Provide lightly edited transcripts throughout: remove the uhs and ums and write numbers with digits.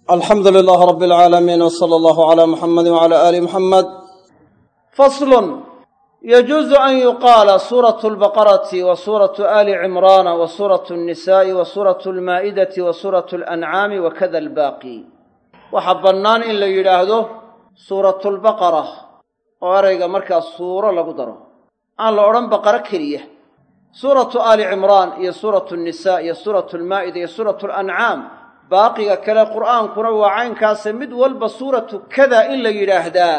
alxamdu lilaah rabi alcaalamiin w sala allahu calaa muxamadi wcala aali muxamed faslun yajuusu an yuqaala suuratu lbaqarati wa suuratu aali cimraana wa suuratu nnisaa'i wa suuratu almaa'idati wa suuratu alancaami wa kada albaaqi waxaa bannaan in la yidhaahdo suuratu lbaqara oo erayga markaas suuro lagu daro aan la odhan baqaro keliya suuratu aali cimraan iyo suuratu nnisaa iyo suuratu almaa'ida iyo suuratu alancaam baaqiga kale qur'aankuna waa caynkaase mid walba suuratu kada in la yidhaahdaa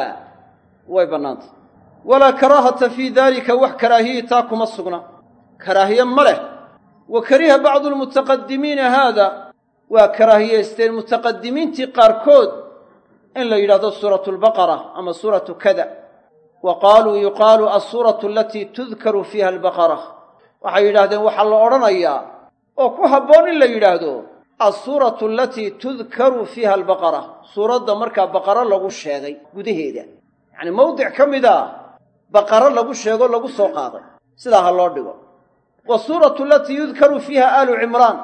way bannaantay walaa karaahata fii daalika wax karaahiyi taa kuma sugna karaahiye ma leh wa kariha bacdu lmutaqadimiina haada waa karaahiyaysteen mutaqadimiintii qaarkood in la yidhahdo suuratu lbaqara ama suuratu kada wa qaaluu yuqaalu alsuuratu alatii tudkaru fiiha albaqara waxay yidhahdeen waxaa la odhanayaa oo ku habboon in la yidhaahdo alsuuratu alatii tudkaru fiiha albaqara suuradda markaa baqaro lagu sheegay gudaheeda yacni mawdic ka mida baqaro lagu sheego lagu soo qaaday sidaa ha loo dhigo wasuuratu alatii yudkaru fiiha aalu cimraan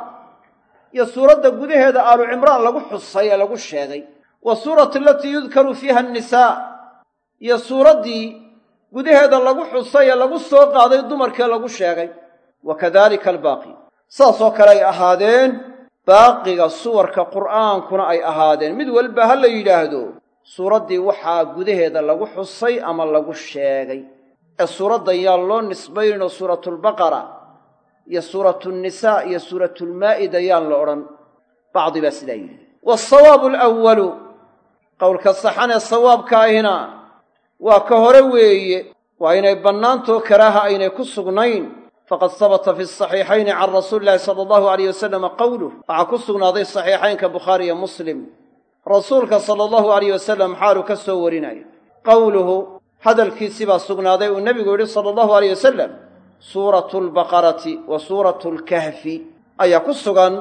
iyo suuradda gudaheeda aalu cimraan lagu xusay ee lagu sheegay wasuuratu alatii yudkaru fiiha annisaa iyo suuraddii gudaheeda lagu xusay ee lagu soo qaaday dumarkee lagu sheegay wa kadalika albaaqi saasoo kale ay ahaadeen baaqiga suwarka qur'aankuna ay ahaadeen mid walba ha la yidhaahdo suuraddii waxaa gudaheeda lagu xusay ama lagu sheegay ee suuraddan yaan loo nisbaynayno suuratulbaqara iyo suuratulnisaa iyo suuratulmaa'ida yaan la odhan bacdi baa sidaa yidhi waalsawaabu alawalu qowlka saxan ee sawaabka ahina waa ka hore weeye waa inay bannaantoo karaaha aynay ku sugnayn faqad sabata fi saxiixayni can rasuuli illahi sala allahu alayh wasalama qowluh waxaa ku sugnaaday saxiixaynka bukhaari iyo muslim rasuulka sala allahu alayh wasalam xaaluu ka soo warinayo qowluhu hadalkiisii baa sugnaaday uu nebigu yidhi sala allahu alayh wasalam suuratu lbaqarati wa suuratu lkahfi ayaa ku sugan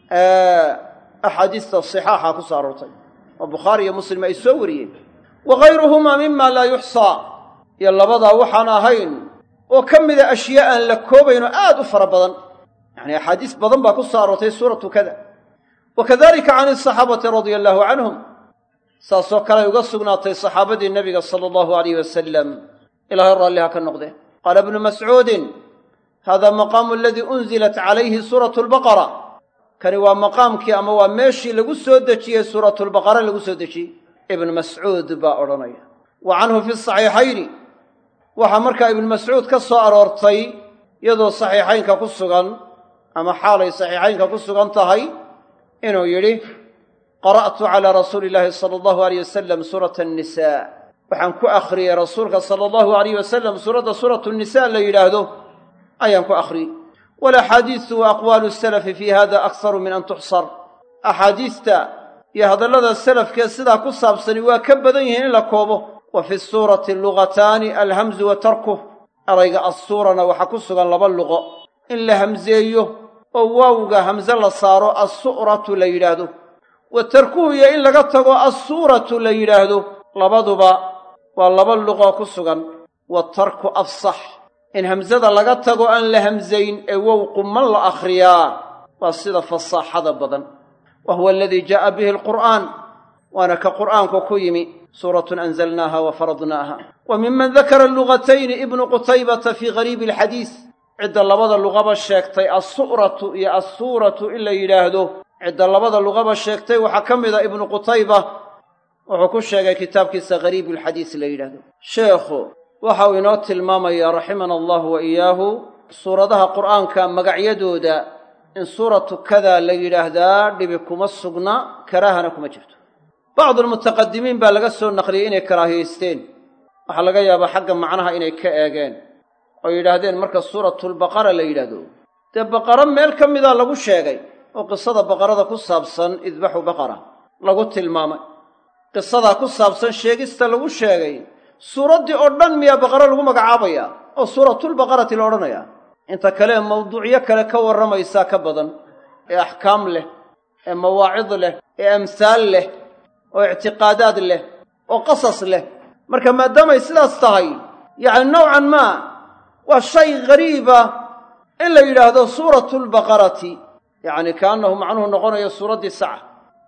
axaadiista sixaaxa ku soo aroortay oo bukhaari iyo muslim ay soo wariyeen wa gayruhumaa mima laa yuxsaa iyo labadaa waxaan ahayn oo ka mida ashyaa aan la koobayn oo aad u fara badan yacni axaadiis badan baa ku soo aroortay suuratu kada wa kadalika can asaxaabati radia allahu canhum saasoo kale ay uga sugnaatay saxaabadii nebiga sala allahu alayh wasalam ilaahay raalliha ka noqdee qaala ibnu mascuudin hada maqaamu aladii unzilat calayhi suuratu lbaqara kani waa maqaamkii ama waa meeshii lagu soo dejiyey suuratulbaqara lagu soo dejiyey ibnu mascuud baa odhanaya wa canhu fi saxiixayni waxaa markaa ibnu mascuud ka soo aroortay iyadoo saxiixaynka ku sugan ama xaalay saxiixaynka ku sugan tahay inuu yidhi qara'tu calaa rasuuli illaahi sala allahu alayh wasalam suurata annisaa waxaan ku akhriyey rasuulka sala allahu alayh wasalam suuradda suuratu nnisaa la yidhaahdo ayaan ku akhriyey walaxaadiisu wa aqwaalu salafi fii hada akharu min an tuxsar axaadiista iyo hadallada salafkee sidaa ku saabsani waa ka badan yihiin in la koobo wa fi suurati lugataani alhamzu wa tarkuh erayga assuurana waxaa ku sugan laba luqo in la hamseeyo oo waawga hamse la saaro assu'ratu la yidhaahdo wa tarkuhu iyo in laga tago assuuratu la yidhaahdo labaduba waa laba luqoo ku sugan waatarku afsax in hamsada laga tago aan la hamsayn ee wow qumman la akhriyaa waa sida fasaaxada badan wa huwa aladii jaa'a bihi alqur'aan waana ka qur'aanku ku yimi suuratun anzalnaaha wa faradnaaha wa miman dakara lugatayni ibnu qutaybata fii gariibi alxadiis cidda labada luqaba sheegtay assu'ratu iyo assuuratu in la yidhaahdo cidda labada luqaba sheegtay waxaa ka mida ibnu qutayba wuxuu ku sheegay kitaabkiisa gariibu alxadiis la yidhaahdo sheekhu waxa uu inoo tilmaamayaa raximana allahu wa iyaahu suuradaha qur'aanka magacyadooda in suuratu kada la yidhaahdaa dhibi kuma sugna karaahana kuma jirto bacdu almutaqadimiin baa laga soo naqliyey inay karaahiyaysteen waxaa laga yaabaa xagga macnaha inay ka eegeen oo yidhaahdeen marka suuratulbaqara la yidhaahdo dee baqaro meel ka mida lagu sheegay oo qisada baqarada ku saabsan idbaxu baqara lagu tilmaamay qisadaa ku saabsan sheegista lagu sheegay suuraddii oo dhan miyaa baqaro lagu magacaabayaa oo suuratulbaqarati la odhanayaa inta kale ee mawduucyo kale ka warramaysaa ka badan ee axkaam leh ee mawaacid leh ee amsaal leh oo ictiqaadaad leh oo qasas leh marka maadaamay sidaas tahay yacni nowcan maa waa shay gariiba in la yidhaahdo suuratulbaqarati yacni kaannahu macnuhu noqonayo suuraddii saca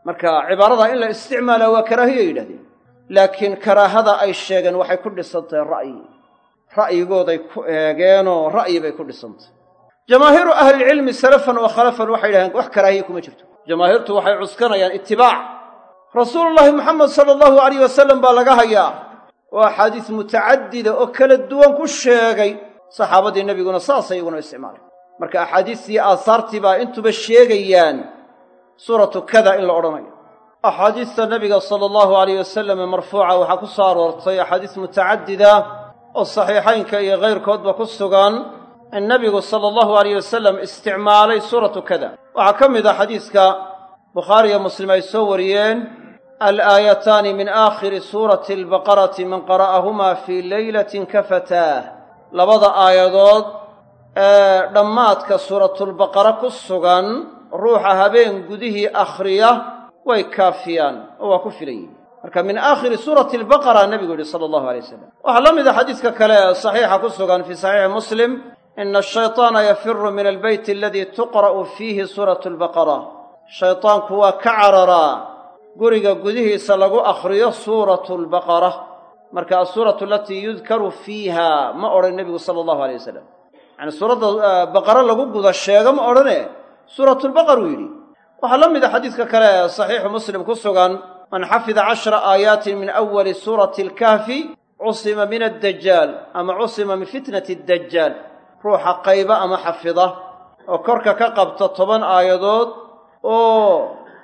marka cibaarada in la isticmaala waa karaahiya yidhahdeen laakiin karaahada ay sheegeen waxay ku dhisantahay ra'yigooday ku eegeenoo ra'yi bay ku dhisantahay jamaahiiru ahlilcilmi salafan wa khalafan waxay yidhahdeen wax karaahiya kuma jirto jamaahiirtu waxay cuskanayaan itibaac rasuulullaahi moxamed sala allahu alayh wasalam baa laga hayaa oo axaadiis mutacadida oo kala duwan ku sheegay saxaabadii nebiguna saasay iyaguna isticmaalay marka axaadiistii aasaartii baa intuba sheegayaan suuratu kada in la odhanayo axaadiista nebiga sala allahu alayh wasalam ee marfuuca waxaa ku soo aroortay axaadiis mutacadida oo saxiixaynka iyo kayrkoodba ku sugan in nebigu sala allahu alayh wasalam isticmaalay suuratu kada waxaa ka mid ah xadiiska bukhaariyo muslim ay soo wariyeen alaayataani min aakhiri suurati albaqarati man qara'ahumaa fii leylatin kafataah labada aayadood ee dhammaadka suuratulbaqara ku sugan ruuxa habeen gudihii akhriya way kaafiyaan oo waa ku filan yihin marka min aakhiri suurati albaqara nebigu yidhi sala allahu alay wasalam waxaa la mid a xadiiska kale ee saxiixa ku sugan fii saxiixi muslim ina ashayطaana yafiru min albeyti aladii tuqra'u fiihi suuratu albaqara shaytaanku waa ka cararaa guriga gudihiisa lagu akhriyo suuratu albaqara marka asuuratu alatii yudkaru fiiha ma odhan nebigu sala allahu alay wasalam yacni suuradda baqara lagu guda sheego ma odhane suuratulbaqaruu yidhi waxaa la mid a xadiiska kale ee saxiixu muslim ku sugan man xafida 10 aayaatin min awali suurati alkahfi cusima min addajaal ama cusima min fitnati addajaal ruuxa qayba ama xafida oo korka ka qabta 10 aayadood oo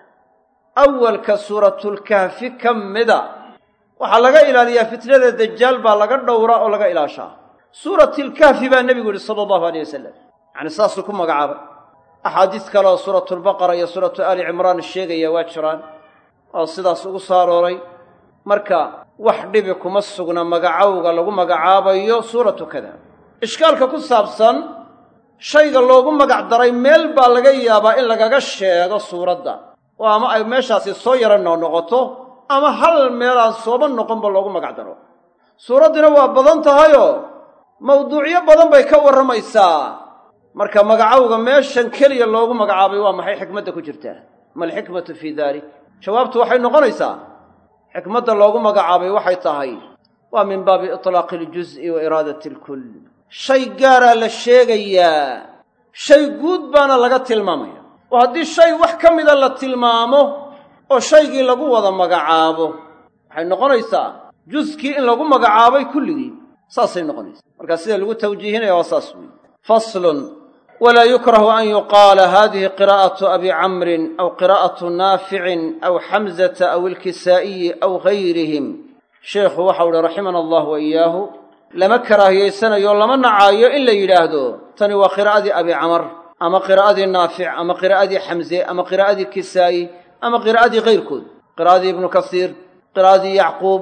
awalka suuratulkahfi ka mida waxaa laga ilaaliyaa fitnada dajaal baa laga dhowraa oo laga ilaashaa suuratilkahfi baa nebigu yidhi sala allahu alayh wasalam yacni saasuu ku magacaabay axaadiis kale oo suuratulbaqara iyo suuratu aali cimraan sheegaya waa jiraan oo sidaas ugu soo arooray marka wax dhibi kuma sugna magacowga lagu magacaabayo suuratu kada ishkaalka ku saabsan shayga loogu magac daray meel baa laga yaabaa in lagaga sheego suuradda oo ama ay meeshaasi soo yara noqnoqoto ama hal meelaan sooba noqonba loogu magac daro suuraddina waa badan tahayoo mawduucyo badan bay ka warramaysaa marka magacowga meeshan keliya loogu magacaabay waa maxay xikmadda ku jirtaa ma alxikmatu fii daalik jawaabtu waxay noqonaysaa xikmadda loogu magacaabay waxay tahay waa min baabi itlaaqi aljuz'i wa iraadati alkull shay gaaraa la sheegayaa shay guud baana laga tilmaamaya oo haddii shay wax ka mida la tilmaamo oo shaygii lagu wada magacaabo waxay noqonaysaa juskii in lagu magacaabay kulligii saasay noqonaysaa marka sida lagu tawjiihinaya waa saas weeye faslun walaa yukrahu an yuqaala hadihi qiraa'atu abi camrin aw qiraa'atu naaficin aw xamzata aw ilkisaa'iyi aw gayrihim sheekhu waxau uhi raximana allah wa iyaahu lama karaahiyaysanayo lama nacaayo in la yidhaahdo tani waa qiraa'adii abi camar ama qiraa'adii naafic ama qiraa'adii xamze ama qiraa'adii kisaa'i ama qiraa'adii kayrkood qiraa'adii ibnu kasiir qiraa'adii yacquub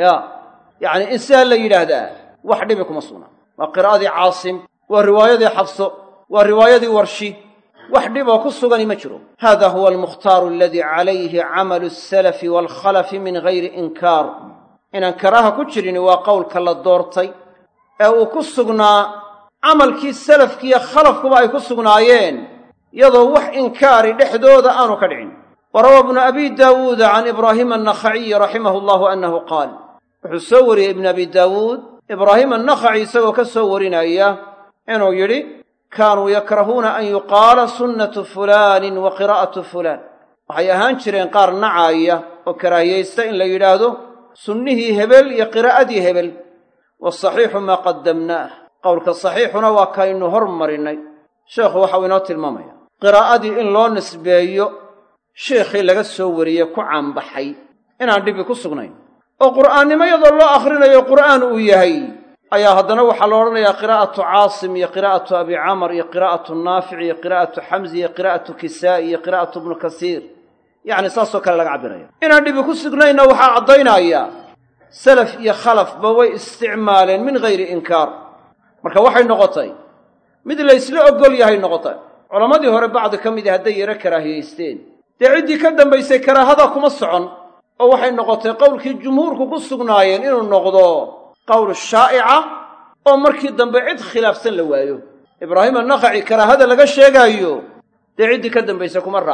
yacni in sidaa la yidhaahdaa wax dhibi kuma sugnaa waa qiraa'adii caasim waa riwaayadii xafso waa riwaayadii warshi wax dhiboo ku sugani ma jiro hada huwa almukhtaaru aladii calayhi camalu asalafi waalkhalafi min gayri inkaar inaan karaaha ku jirin waa qowlka la doortay ee uu ku sugnaa camalkii salafkiiyo khalafkuba ay ku sugnaayeen iyadoo wax inkaari dhexdooda aanu ka dhicin وروى ابن أبي داود عن إبراهيم النخعي رحمه الله أنه قال وحسوري ابن أبي داود إبراهيم النخعي سوى كسورنا إياه إنه يري كانوا يكرهون أن يقال سنة فلان وقراءة فلان وحي أهان شرين قار نعاية وكراهيستا إن ليلاده سنه هبل يقراءة هبل والصحيح ما قدمناه قولك الصحيح وكاينه هرمريني شيخ وحوينات المامية قراءة إن لو نسبيه sheekhii laga soo wariyey ku caanbaxay inaan dhibi ku sugnayn oo qur'aannimo iyadoo loo akhrinayo qur'aan uu yahay ayaa haddana waxaa la odhanayaa qiraa'atu caasim iyo qiraa'atu abi camar iyo qiraa'atu naafic iyo qiraa'atu xamsi iyo qiraa'atu kisaa'i iyo qiraa'atu ibnu kasiir yacni saasoo kale laga cabbiraya inaan dhibi ku sugnayna waxaa caddaynaya salaf iyo khalafba way isticmaaleen min hayri inkaar marka waxay noqotay mid la isla ogol yahay noqotay culammadii hore bacdi ka mid hadday yaro karaahiyaysteen dee ciddii ka dambaysay karaahada kuma socon oo waxay noqotay qowlkii jumhuurku ku sugnaayeen inuu noqdo qowl shaa'ica oo markii dambe cid khilaafsan la waayo ibraahim annakhaci karaahada laga sheegaayo dee ciddii ka dambaysa kuma raacin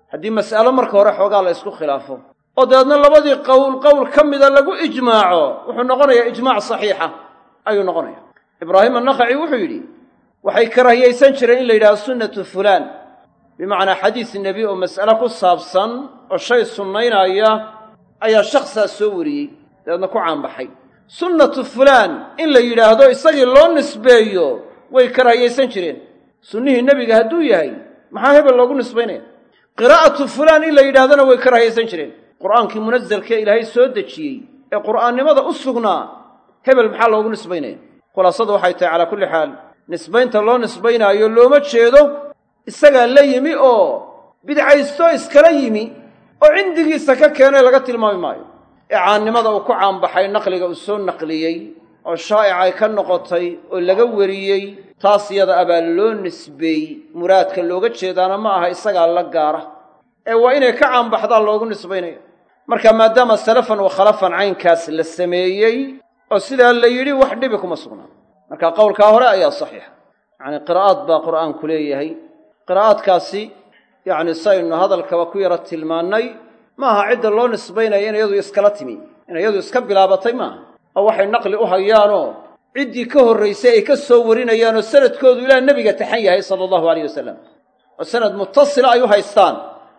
haddii mas'alo marka hore xoogaa la isku khilaafo oo dabeedna labadii qowl ka mida lagu ijmaaco wuxuu noqonayaa ijmaac saxiixa ayuu noqonaya. ibraahim annakhaci wuxuu yidhi waxay karaahiyaysan jireen in la yidhahdo sunnatu fulaan, bimacnaa xadiis nebi oo mas'ale ku saabsan oo shay sunnaynaya ayaa shakhsaas soo wariyey dabeedna ku caanbaxay. sunnatu fulaan in la yidhaahdo isagii loo nisbeeyo way karaahiyaysan jireen. sunnihii nebiga hadduu yahay maxaa hebel loogu nisbaynaya? qiraa'atu fulaan in la yidhahdona way karaahiyaysan jireen. qur'aankii munasalkee ilaahay soo dejiyey ee qur'aannimada u sugnaa hebel maxaa loogu nisbaynaya? khulaasadu waxay tahay calaa kulli xaal nisbaynta loo nisbaynaayo looma jeedo isagaa la yimi oo bidcaysto iskala yimi oo cindigiisa ka keenay laga tilmaami maayo. ee caannimada uu ku caanbaxay naqliga uu soo naqliyey oo shaa'icay ka noqotay oo laga wariyey taas iyada abaa loo nisbeeyey. muraadka looga jeedaana ma aha isagaa la gaara ee waa inay ka caanbaxdaan loogu nisbaynaya. marka maadaama salafan wa khalafan caynkaas la sameeyey oo sidaa la yidhi wax dhibi kuma sugnaa. marka qowlkaa hore ayaa saxiixa. yacni qiraa'aad baa qur'aanku leeyahay. qiraa'aadkaasi yacni saynu hadalkaba ku yara tilmaannay ma aha cidda loo nisbaynaya in iyadu iskala timi, in iyadu iska bilaabatay maaha. oo waxay naqli u hayaanoo ciddii ka horraysay ay ka soo warinayaanoo sanadkoodu ilaa nebiga taxan yahay sala allahu alayh wasalam, oo sanad mutasila ay u haystaan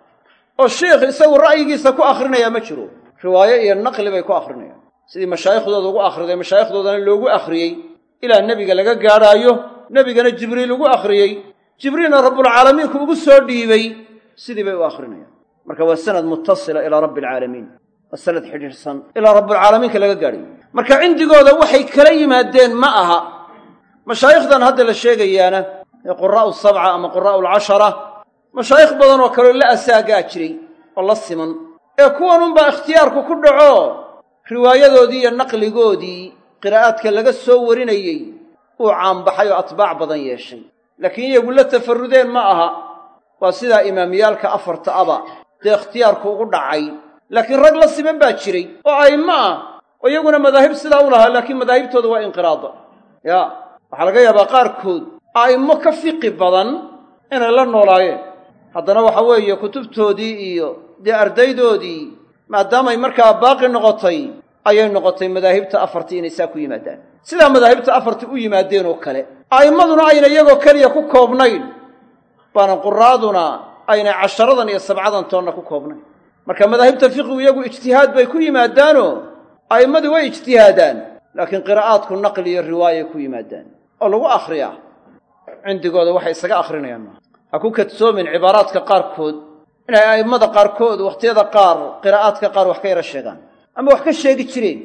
oo sheikh isagu ra'yigiisa ku akhrinayaa ma jiro. riwaayo iyo naqli bay ku akhrinayaan sidii mashaaikhdooda ugu akhriday, mashaayikhdoodana loogu akhriyey ilaa nebiga laga gaadhaayo. nebigana jibriil ugu akhriyey, jibriilna rabbulcaalamiinku ugu soo dhiibay, sidii bay u akhrinayaan. marka waa sanad mutasila ilaa rabbi alcaalamiin, waa sanad xidhiidhsan ilaa rabbulcaalamiinka laga gaadhay. marka cindigooda waxay kala yimaadeen ma aha. mashaayikhdan hadda la sheegayaana ee quraa'u sabca ama quraa'u alcashara, mashaayikh badan oo kaleo la asaagaa jiray oo la siman, ee kuwanunbaa ikhtiyaarku ku dhaco riwaayadoodii iyo naqligoodii qiraa'aadka laga soo warinayey uu caanbaxay oo atbaac badan yeeshay. laakiin iyagu la tafarrudeen ma aha. waa sidaa imaamiyaalka afarta aba dee ikhtiyaarku ugu dhacay. laakiin rag la siman baa jiray oo a'immo ah oo iyaguna madaahib sidaa u lahaa, laakiin madaahibtooda waa inqiraada. ya waxaa laga yaabaa qaarkood a'immo ka fiqi badan inay la noolaayeen, haddana waxa weeye kutubtoodii iyo dee ardaydoodii maadaamay markaa baaqi noqotay ayay noqotay madaahibta afartii inay saa ku yimaadaan. sidaa madaahibta afartii u yimaadeen oo kale a'immaduna ayna iyagoo keliya ku koobnayn, baana quraaduna aynay casharadan iyo sabcadan toonna ku koobnayn. marka madaahibta fiqigu iyagu ijtihaad bay ku yimaadaanoo a'immadii way ijtihaadaan, laakiin qiraa'aadku naqli iyo riwaayay ku yimaadaan oo lagu akhriyaa. cindigooda waxay isaga akhrinayaan maaha. ha ku kadsoomin cibaaraadka qaarkood inay a'immada qaarkood wakhtiyada qaar qiraa'aadka qaar wax ka yara sheegaan ama wax ka sheegi jireen.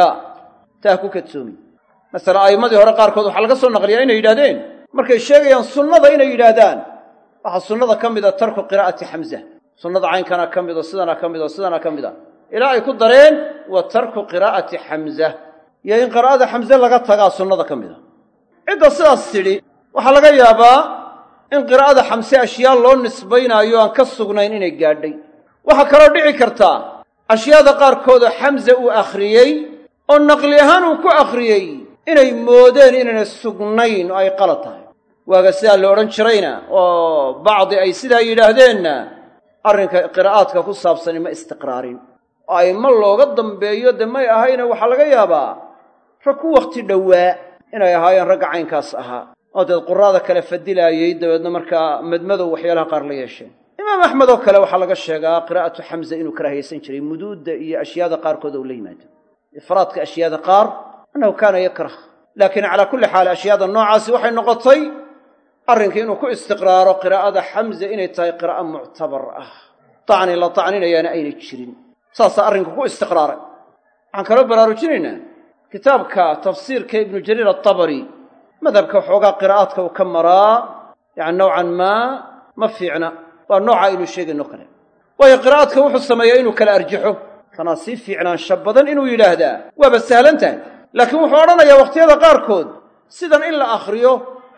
taa ha ku kadsoomin. masalan a'immadii hore qaarkood waxaa laga soo naqliyaa inay yidhahdeen markay sheegayaan sunnada inay yidhaahdaan waxaa sunnada ka mida tarku qiraa'ati xamza, sunnada caynkana ka mid oo sidana ka mid oo sidana ka mid a, ilaa ay ku dareen wa tarku qiraa'ati xamza, iyo in qiraa'ada xamze laga tagaa sunnada ka mida. cidda sidaas tidhi waxaa laga yaabaa in qiraa'ada xamse ashyaa loo nisbaynaayo aan ka sugnayn inay gaadhay. waxaa kaloo dhici kartaa ashyaada qaarkoodoo xamse uu akhriyey oo naqli ahaan uu ku akhriyey inay moodeen inaynay sugnayn oo ay qalad tahay. waaga sidaa la odhan jirayna oo bacdi ay sidaa yidhaahdeenna arrinka qiraa'aadka ku saabsani ma istiqraarin oo a'immo looga dambeeyo dee may ahayna waxaa laga yaabaa rag ku wakhti dhowaa inay ahaayeen ragga caynkaas ahaa oo deed quraada kale fadilaayey dabeedna markaa madmadow waxyaalaha qaar la yeesheen. imaam axmed oo kale waxaa laga sheegaa qiraa'atu xamza inuu karaahiyaysan jiray muduudda iyo ashyaada qaarkood ou la yimaado, ifraadka ashyaada qaar annahu kaana yakrah. laakiin calaa kulli xaal ashyaada noocaasi waxay noqotay arrinkii inuu ku istiqraaro qiraa'ada xamza inay tahay qiraa'a muctabar ah, tacni la tacninayaana aynay jirin. saasaa arrinku ku istiqraaray. waxaan kaloo baraarujinaynaa kitaabka tafsiirka ibnu jariir atabari madhabka waxoogaa qiraa'aadka uu ka maraa yacni nowcan maa ma fiicna. waa nooca aynu sheegayno kale. waayo qiraa'aadka wuxuu sameeyaa inuu kala arjaxo, tanaa sii fiicnaansha badan inuu yidhaahdaa waaba sahlan tahay. laakiin wuxuu odhanayaa wakhtiyada qaarkood sidan in la akhriyo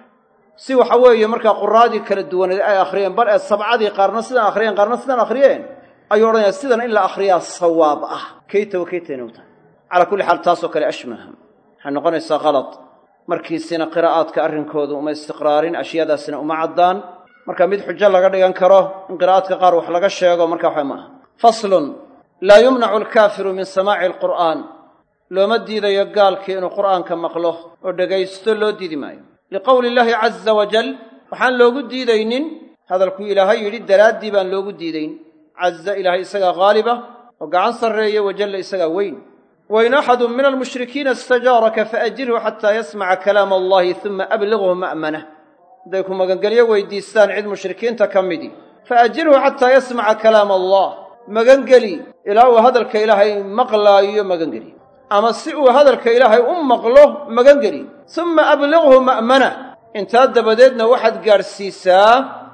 si waxa weeye markaa quraadii kala duwaneed ay akhriyeen, bal ee sabcadii qaarna sidan akhriyeen qaarna sidan akhriyeen, ayuu odhanayaa sidan in la akhriyaa sawaab ah, kayta wa kaytayna u tahay. calaa kulli xaal taasoo kale ashmaha waxay noqonaysaa qalad. markiisina qiraa'aadka arrinkoodu uma istiqraarin, ashyaadaasina uma caddaan. marka mid xujo laga dhigan karo in qiraa'adka qaar wax laga sheego marka waxa maaha. faslun laa yumnacu alkaafiru min samaaci alqur'aan looma diidayo gaalkii inuu qur'aanka maqlo oo dhegaysto loo diidi maayo liqowli illaahi caza wajal waxaan loogu diidaynin hadalkuu ilaahay yidhi daraaddii baan loogu diidayn caza ilaahay isagaa haaliba oo gacan sarreeya wajalla isagaa weyn wain axadun min almushrikiina istajaaraka faajirhu xataa yasmaca kalaama allahi uma ablighu ma'manah hadday ku magangelyo weydiistaan cid mushrikiinta ka midii faajirhu xataa yasmaca kalaama allah magangeli ilaa uu hadalka ilaahay maqlaayo magangeli ama si uu hadalka ilaahay u maqlo magangeli uma ablighu ma'manah intaa dabadeedna waxaad gaadhsiisaa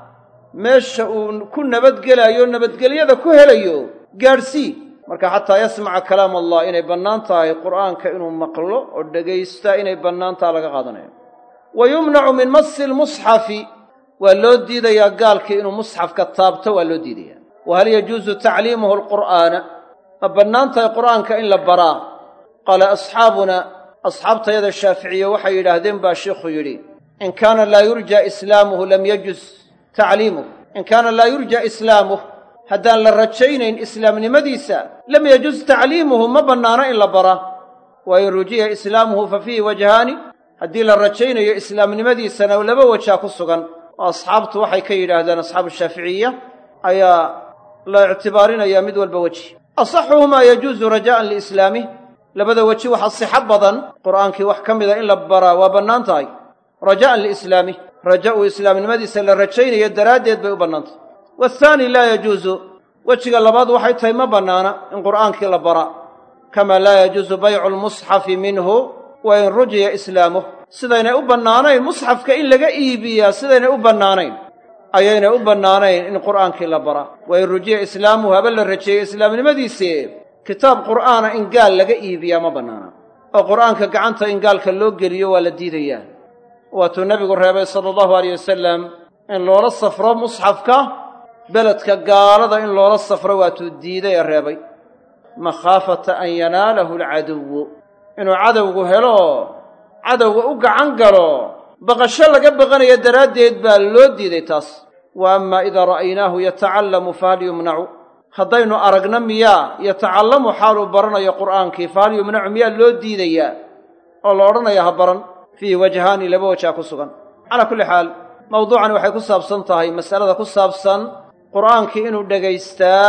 meesha uu ku nabadgelaayo nabadgelyada ku helayo gaadhsii marka xataa yasmaca kalaam allah inay bannaan tahay qur'aanka inuu maqlo oo dhagaystaa inay bannaan taha laga qaadanayo wa yumnacu min masi lmusxafi waa loo diidayaa gaalkii inuu musxafka taabto waa loo diidayaa wa hal yajuusu tacliimuhu alqur'aana ma bannaan tahay qur'aanka in la baraa qaala asxaabuna asxaabtayada shaaficiye waxay yidhaahdeen baa sheikhu yidhi in kaana laa yurja islaamuhu lam yajuz tacliimuh in kaana laa yurja islaamuh haddaan la rajaynayn islaamnimadiisa lam yajuz tacliimuhu ma bannaano in la bara wa in rujiya islaamuhu fa fiihi wajhaani haddii la rajaynayo islaamnimadiisana laba wajaa ku sugan oo asxaabtu waxay ka yidhaahdeen asxaabu shaaficiya ayaa la ictibaarinayaa mid walba weji asaxuhumaa yajuusu raja'an liislaamih labada weji waxa sixo badan qur'aankii wax ka mida in la baraa waa bannaan tahay raja'an liislaamih raja uu islaamnimadiisa la rajaynayo daraaddeed bay u bannaantahy waathaani laa yajuusu wejiga labaad waxay tahay ma bannaana in qur'aankii la bara kamaa laa yajuusu baycu lmusxafi minhu wa in rujiya islaamuh sidaynay u bannaanayn musxafka in laga iibiyaa sidaynay u bannaanayn ayaynay u bannaanayn in qur'aankii la bara wa in rujiya islaamuhu haba la rajeeyo islaamnimadiisii kitaab qur'aana in gaal laga iibiyaa ma bannaana oo qur'aanka gacanta in gaalka loo geliyo waa la diidayaa waatuu nebigu reebay sala allahu alayh wasalam in loola safro musxafka beledka gaalada in loola safro waatuu diiday ee reebay makhaafata an yanaalahu alcaduwu inuu cadowgu helo cadowga u gacan galo baqasho laga baqanayo daraaddeed baa loo diiday taas wa amaa idaa ra'aynaahu yatacallamu fahal yumnacu haddaynu aragna miyaa yatacallamu xaaluu baranayo qur'aankii fahal yumnacu miyaa loo diidayaa oo la odhanaya ha baran fiihi wajhaani laba wajaa ku sugan calaa kulli xaal mawduucani waxay ku saabsan tahay mas'alada ku saabsan qur'aankii inuu dhegaystaa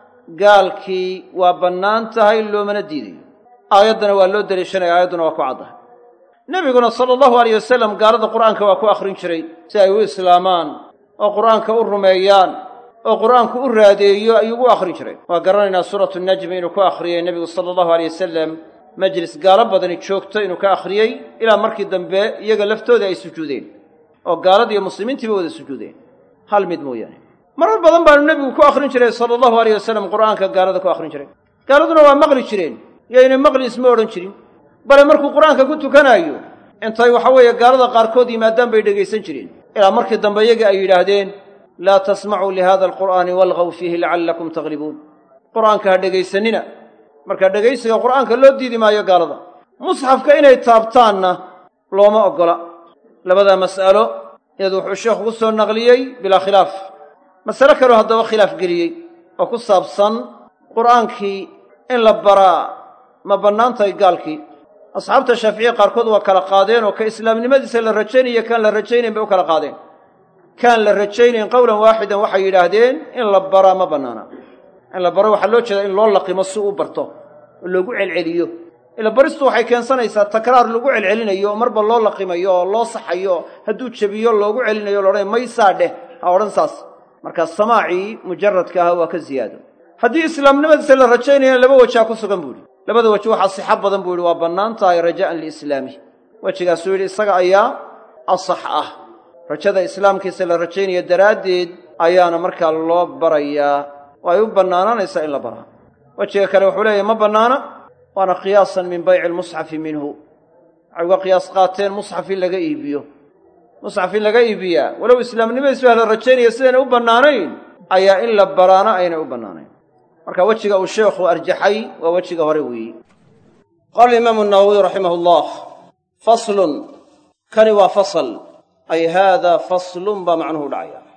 gaalkii waa bannaan tahay loomana diidayo aayaddana waa loo deliishanaya aayadduna waa ku caddahay nebiguna sala allahu alayh wasalam gaalada qur'aanka waa ku akhrin jiray si ay u islaamaan oo qur'aanka u rumeeyaan oo qur'aanku u raadeeyo ayuu ugu akhrin jiray waa garanaynaa suuratu najmi inuu ku akhriyey nebigu sala allahu alayh wasalam majlis gaalo badani joogto inuu ka akhriyey ilaa markii dambe iyaga laftooda ay sujuudeen oo gaaladiiyo muslimiintiiba wada sujuudeen hal mid mooyaane marar badan baanu nebigu ku akhrin jiray sala allahu alayh wasalam qur'aanka gaalada ku akhrin jiray gaaladuna waa maqli jireen yaynay maqli isma odhan jirin bale markuu qur'aanka ku tukanaayo intay waxa weeye gaalada qaarkood yimaadaan bay dhegaysan jireen ilaa markii dambe iyaga ay yidhaahdeen laa tasmacuu lihada alqur'aani walgaw fiihi lacallakum taglibuun qur'aanka ha dhegaysanina marka dhegaysiga qur'aanka loo diidi maayo gaalada musxafka inay taabtaanna looma oggola labadaa mas'alo iyadu wuxuu sheekhu ku soo naqliyey bilaa khilaaf masale kaloo haddaba khilaaf geliyey oo ku saabsan qur'aankii in la baraa ma bannaan tahay gaalkii asxaabta shaaficiye qaarkood waa kala qaadeen oo ka islaamnimadiisa la rajaynayo kaan la rajaynayn bay u kala qaadeen kaan la rajaynayn qowlan waaxidan waxay yidhaahdeen in la baraa ma bannaana in la baro waxaa loo jeedaa in loo laqimo si uu barto oo loogu celceliyo ila baristu waxay keensanaysaa takraar lagu celcelinayo oo marba loo laqimayo oo loo saxayo hadduu jebiyo loogu celinayo loodhan maysaa dheh ha odhan saas markaa samaacii mujaradka aha waa ka ziyaado haddii islaamnimadiisa la rajaynayana laba wajaa ku sugan buu yidhi labada weji waxaa sixo badan buu yidhi waa bannaan tahay raja'an liislaamih wejigaasuu yidhi isaga ayaa asax ah rajada islaamkiisa la rajaynaya daraaddeed ayaana markaa loo barayaa oo ay u bannaanaanaysaa in la baraa wejiga kale wuxuu leeyahy ma bannaana waana qiyaasan min bayci almusxafi minhu waxay uga qiyaas qaateen musxaf in laga iibiyo musxaf in laga iibiyaa walow islaamnimadiisu la rajaynaya sidayna u bannaanayn ayaa in la baraana aynay u bannaanayn marka wejiga uu sheekhu arjaxay waa wejiga hore weeye qaala imaamu nawowiy raximah ullah faslun kani waa fasl ay haadaa faslun baa macnuhu dhacaya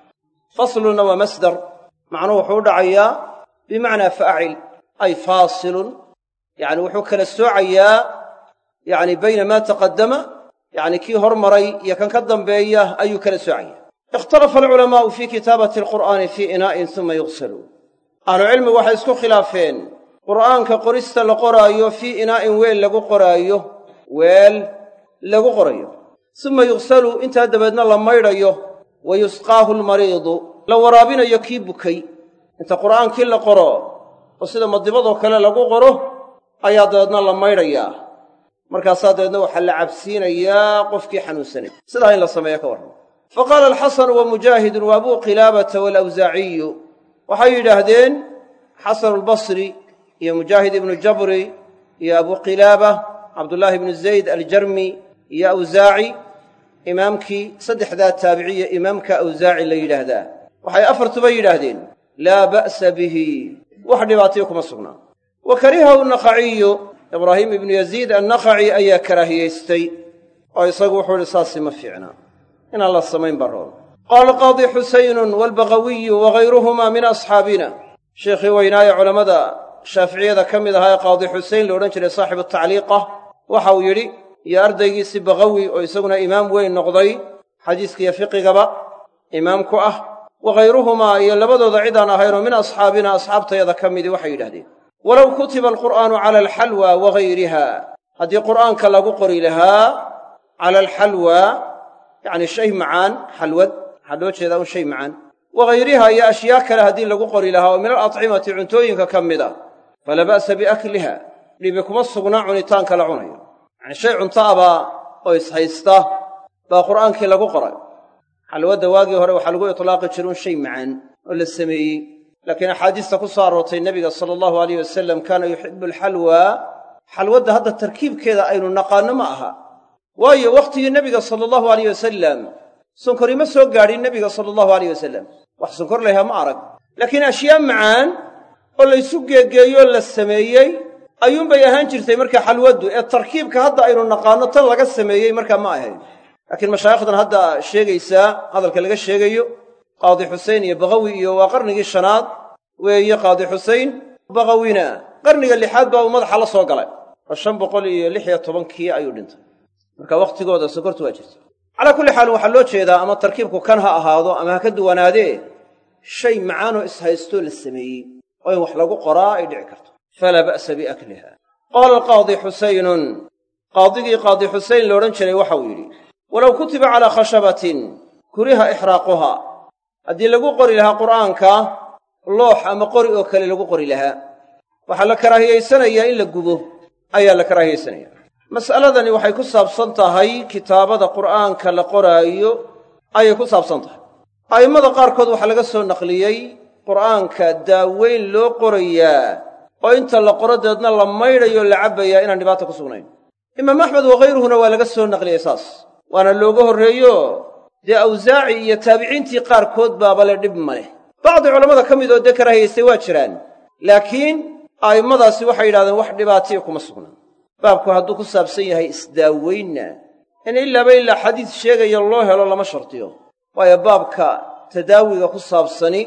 faslunna waa masdar macnuhu wuxuu u dhacayaa bimacnaa faacil ay faasilun yacni wuxuu kala soocayaa yacni bayna maa taqaddama yacni kii hormaray iyo kan ka dambeeya ayuu kala soocaya ikhtalafa alculamaa'u fii kitaabati alqur'aani fii inaa'in uma yughsalu ahlucilmigu waxay isku khilaafeen qur'aanka qorista la qoraayo fii inaa'in weel lagu qorayo suma yughsalu intaa dabeedna la maydhayo wa yusqaahu almariidu la waraabinayo kii bukay inta qur'aankii la qoro oo sida madibadoo kale lagu qoro ayaa dabeedna la maydhayaa markaasaa dabeedna waxaa la cabsiinayaa qofkii xanuunsanay sidaa in la sameeyo ka warran fa qaala alxasanu wa mujaahidun wa abuu qilaabata waalawsaaciyu waxay yidhaahdeen xasanu albasri iyo mujaahid ibnu jabri iyo abuu qilaaba cabdullaahi ibnu zayd aljarmi iyo awsaaci imaamkii saddexdaa taabiciya imaamka awsaaci la yidhaahdaa waxay afartuba yidhaahdeen laa ba'sa bihi wax dhibaatayo kuma sugnaa wa karihahu naqaciyu ibraahiim ibnu yaziid annaqaci ayaa karaahiyaystay oo isagu wuxuu idhi saasi ma fiicnaa inaan la samayn baa roon qaala qaadi xusaynun waalbagawiyu wagayruhumaa min asxaabina sheikhii weynaaye culammada shaaficiyada ka mid ahaa ee qaadi xusayn la odhan jiray saaxibu tacliiqa waxa uu yidhi iyo ardaygiisii bagawi oo isaguna imaam weyn noqday xadiiskiiyo fiqigaba imaam ku ah wagayruhumaa iyo labadooda cid aan ahaynoo min asxaabina asxaabtayada ka midii waxay yidhahdeen walow kutiba alqur'aanu cala alxalwa wagayriha haddii qur'aanka lagu qori lahaa cala alxalwa yacni shay macaan xalwad waxaa loo jeedaa un shay macaan wagayriha iyo ashyaa kale haddii lagu qori lahaa oo min alacimati cuntooyinka ka mid a fala ba'sa biakliha dhibi kuma sugnaa cunitaanka la cunayo yacni shay cunto abaa oo ishaysta baa qur'aankii lagu qoray xalwadda waagii hore waxaa lagu itlaaqi jiray un shay macaan oo la sameeyey laakiin axaadiista ku soo aroortay nebiga sala allahu alayh wasalam kaana yuxibu alxalwa xalwadda hadda tarkiibkeeda aynu naqaanno ma aha waayo wakhtigii nebiga sala allahu alayh wasalam sonkori ma soo gaadhin nebiga sala allahu alayh wasalam wax sonkor lahaa ma arag laakiin ashyaa macaan oo laysu geegeeyoo la sameeyey ayuunbay ahaan jirtay markaa xalwaddu ee tarkiibka hadda aynu naqaanno tan laga sameeyey markaa ma ahayn laakiin mashaayikhdan hadda sheegaysaa hadalka laga sheegayo qaadi xusayn iyo bagawi iyo waa qarnigii shanaad weeye qaadi xusayn bagawina qarniga lixaad baa uu madaxa la soo galay oo 516 ayuu dhintay marka wakhtigooda sokortu waa jirta calaa kulli xaal waxaa loo jeedaa ama tarkiibku kan ha ahaado ama ha ka duwanaadee shay macaanoo ishaystoo la sameeyey oo in wax lagu qoraa ay dhici karto falaa ba'sa biakliha qaala alqaadi xusaynun qaadigii qaadi xusayn la odhan jiray waxauu yidhi walow kutiba calaa khashabatin kuriha ixraaquhaa haddii lagu qori lahaa qur'aanka loox ama qori oo kale lagu qori lahaa waxaa la karaahiyaysanayaa in la gubo ayaa la karaahiyaysanayaa mas'aladani waxay ku saabsan tahay kitaabada qur'aanka la qoraayo ayay ku saabsan tahay a'immada qaarkood waxaa laga soo naqliyey qur'aanka daaweyn loo qorayaa oo inta la qoro deedna la maydhayo la cabbayaa inaan dhibaata ku sugnayn imaam axmed wakayruhuna waa laga soo naqliyey saas waana looga horreeyo dee awsaaci iyo taabiciintii qaarkood baaba le dhib ma leh bacdi culammada ka mid oo dee karaahiyaystay waa jiraan laakiin a'immadaasi waxay yidhahdeen wax dhibaataya kuma sugnaan baabku hadduu ku saabsan yahay isdaaweynna in ilaaba ilaa xadiis sheegaya loo helo lama shartiyo waayo baabka tadaawiga ku saabsani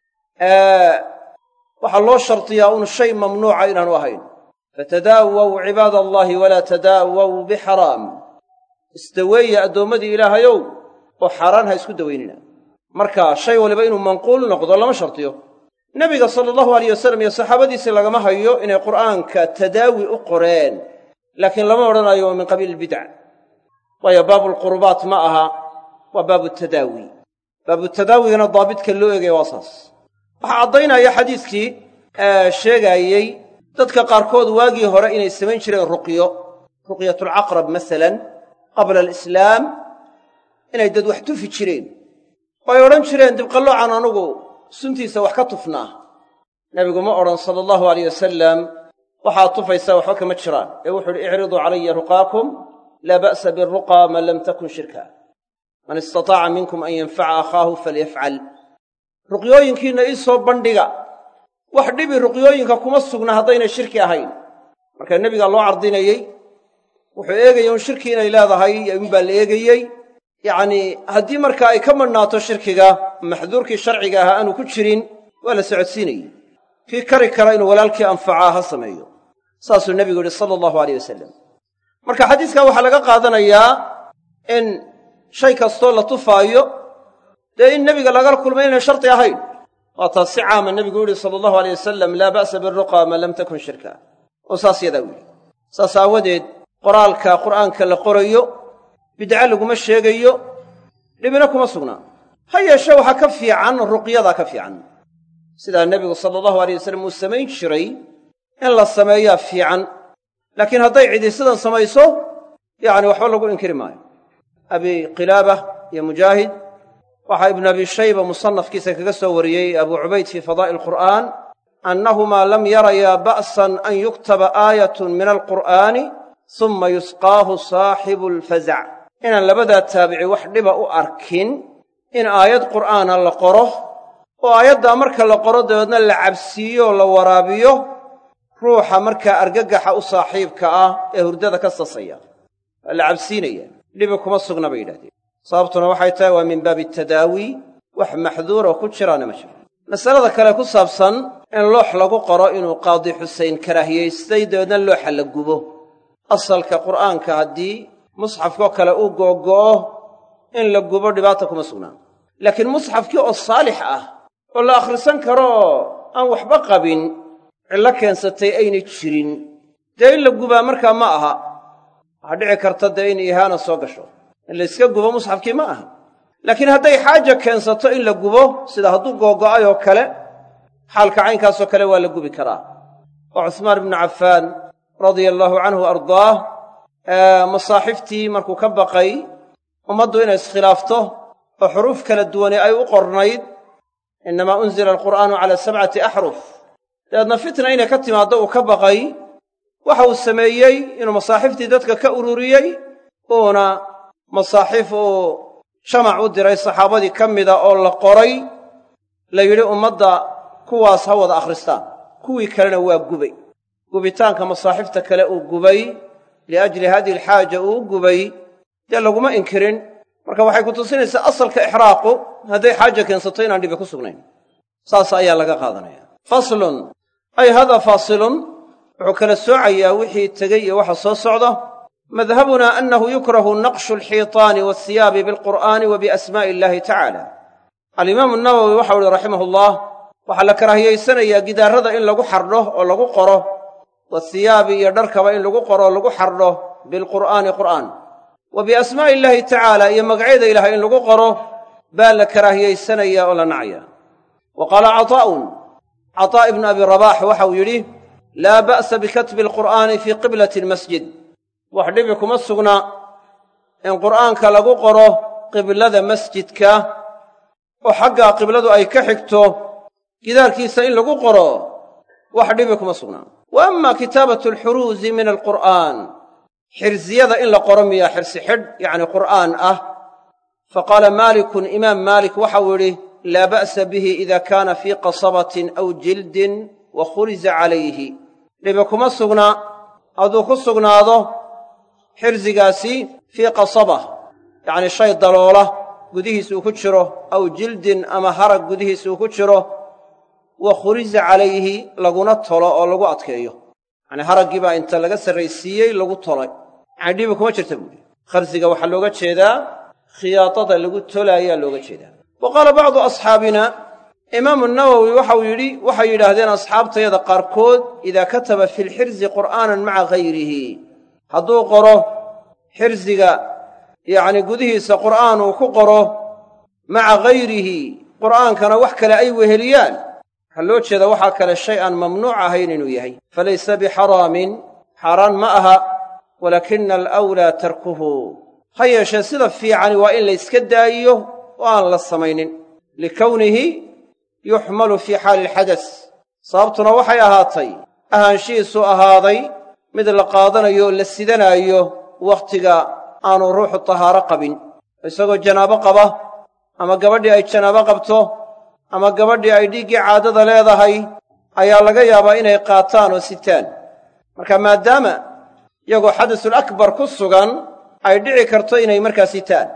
waxaa loo shartiyaa un shay mamnuuca inaanu ahayn fatadaawaw cibaada allaahi walaa tadaawaw bixaraam isdaweeya addoommadii ilaahayow oo xaaraan ha isku dawaynina marka shay waliba inuu manquul noqdo lama shartiyo nebiga sala allahu alayh wasalam iyo saxaabadiisii lagama hayo inay qur'aanka tadaawi u qoreen laakiin lama odhanayo min qabiil ilbidac waayo baabulqurubaat ma aha waa baabutadaawi baabutadaawigana daabidka loo eegaya waa saas waxaa caddaynaya xadiiskii sheegaayey dadka qaarkood waagii hore inay samayn jireen ruqyatulcaqrab masalan qabla alislaam inay dad wax tufi jireen oo ay odhan jireen dibqalloocan anugu suntiisa wax ka tufnaa nebigu ma odhan sala allahu alayh wasalam waxaad tufaysaa waxba kama jiraan ee wuxuu uhi icriduu calaya ruqaakum laa ba'sa biruqaa man lam takun shirka man istataaca minkum an yanfaca akhaahu falyafcal ruqyooyinkiinna ii soo bandhiga wax dhibi ruqyooyinka kuma sugna haddaynay shirki ahayn marka nebigaa loo cardinayey wuxuu eegayey un shirki inay leedahay unbaa la eegayey yacnii haddii markaa ay ka madhnaato shirkiga maxduurkii sharciga ahaa aanu ku jirin waa la socodsiinayey kii kari kara inuu walaalkii anfacaa ha sameeyo saasuu nebigu yidhi sala allahu alayh wasalam marka xadiiskan waxaa laga qaadanayaa in shay kastoo la tufaayo dee in nebiga lagala kulmay inay shardi ahayn waa taas si caama nebigu yidhi sala allahu alayh wasalam laa ba'sa biruqa maa lam takun shirka oo saas yadaa u yidhi saas aawadeed qoraalka qur'aanka la qorayo bidca laguma sheegayo dhibina kuma sugnaa ha yeeshee waxaa ka fiican ruqyadaa ka fiican sidaa nebigu sala allahu alayh wasalam uu samayn jiray in la sameeyaa fiican laakiin hadday cidi sidan samayso yacni waxba lagu inkiri maayo abi qilaaba iyo mujaahid waxaa ibnu abi shayba musannafkiisa kaga soo wariyey abu cubayd fii fadaa'i alqur'aan annahumaa lam yarayaa ba'san an yuktaba aayatun min alqur'aani summa yusqaahu saaxibu alfazac inaan labadaa taabici wax dhiba u arkin in aayad qur'aana la qoro oo aayaddaa marka la qoro dabeedna la cabsiiyo la waraabiyo ruuxa markaa argagaxa u saaxiibka ah ee hurdada ka sasaya waa la cabsiinaya dhibi kuma sugna bay yidhahdeen sababtuna waxay tahay waa min baabi tadaawi wax maxduuroo ku jiraana ma jiro masalada kale ku saabsan in loox lagu qoro inuu qaadi xuseyn karaahiyaystay dabeedna looxa la gubo asalka qur'aanka haddii musxafkoo kale uu googo'o in la gubo dhibaata kuma sugnaan laakiin musxafkii oo saalix ah oo la akhrisan karo oo aan waxba qabin cillo keensatay aynay jirin dee in la gubaa markaa ma aha waxaa dhici karta dee in ihaana soo gasho in la yska gubo musxafkii ma aha laakiin hadday xaaja keensato in la gubo sida hadduu googo'ay oo kale xaalka caynkaasoo kale waa la gubi karaa oo cusmaan ibnu cafaan radia allaahu canhu ardaah masaaxiftii markuu ka baqay ummaddu inay iskhilaafto oo xuruuf kala duwani ay u qornayd innamaa unzila alqur'aanu calaa 7 axruf dabeedna fitna inay ka timaaddo uu ka baqay waxa uu sameeyey inuu masaaxiftii dadka ka ururiyey uuna masaaxif uu jamac u diray saxaabadii ka mida oo la qoray la yidhi ummadda kuwaas ha wada akhristaan kuwii kalena waa gubay gubitaanka masaaxifta kale uu gubay liajli haadihi alxaaja uu gubay dee laguma inkirin marka waxay ku tusinaysaa asalka ixraaqu hadday xaaja keensato inaan dhibi ku sugnayn saas ayaa laga qaadanaya faslun ay hada faasilun wuxuu kala soocayaa wixii tegey iyo waxa soo socda madhabunaa annahu yukrahu naqshu alxiitaani waasiyaabi bilqur'aani wa biasmaa'i illaahi tacaala alimaamu nawowi waxau uhi raximahullah waxaa la karaahiyaysanayaa gidaarrada in lagu xardho oo lagu qoro wasiyaabi iyo dharkaba in lagu qoro oo lagu xardho bilqur'aani qur'aan wa biasmaa'i illaahi tacaala iyo magacyada ilahay in lagu qoro baa la karaahiyaysanayaa oo la nacaya wa qaala cataa'un cataa' ibnu abi rabaax waxau yidhi laa ba'sa bikatbi alqur'aani fii qiblati almasjid wax dhibi kuma sugna in qur'aanka lagu qoro qiblada masjidka oo xaggaa qibladu ay ka xigto gidaarkiisa in lagu qoro wax dhibi kuma sugnaa wa amma kitaabatu alxuruuzi min alqur'aan xirziyada in la qoro miyaa xirsi xidh yacni qur'aan ah fa qaala maalikun imaam maalik waxau yidhi laa ba'sa bihi ida kaana fii qasabatin aw jildin wa khuliza calayhi dhibi kuma sugna hadduu ku sugnaado xirsigaasi fii qasaba yacni shay daloola gudihiis uu ku jiro aw jildin ama harag gudihiis uu ku jiro wa khuliza calayhi laguna tolo oo lagu adkeeyo yacnii haraggii baa inta laga sarraysiiyey lagu tolay yacni dhibi kuma jirta buuhi kharsiga waxaa looga jeedaa khiyaadada lagu tolaayaa looga jeedaa wa qaala bacdu asxaabina imaamu nawowi waxau yidhi waxay yidhaahdeen asxaabtayada qaarkood idaa kataba fi lxirsi qur'aanan maca hayrihi hadduu qoro xirsiga yacni gudihiisa qur'aan uu ku qoro maca hayrihi qur'aankana wax kale ay weheliyaan waxaa loo jeeda waxaa kale shay aan mamnuuc ahayn inuu yahay falaysa bixaraamin xaaraan ma aha walakina alawlaa tarkuhu ha yeeshee sida fiicani waa in la yska daayiyo oo aan la samaynin likownihi yuxmalu fii xaali alxadas sababtuna waxay ahaatay ahaanshihiisu ahaaday mid la qaadanayo oo la sidanaayo wakhtiga aanu ruuxu tahaaro qabin isagoo janaabo qaba ama gabadhii ay janaabo qabto ama gabadhii ay dhiiggii caadada leedahay ayaa laga yaabaa inay qaataan oo sitaan marka maadaama iyagoo xadasul akbar ku sugan ay dhici karto inay markaa sitaan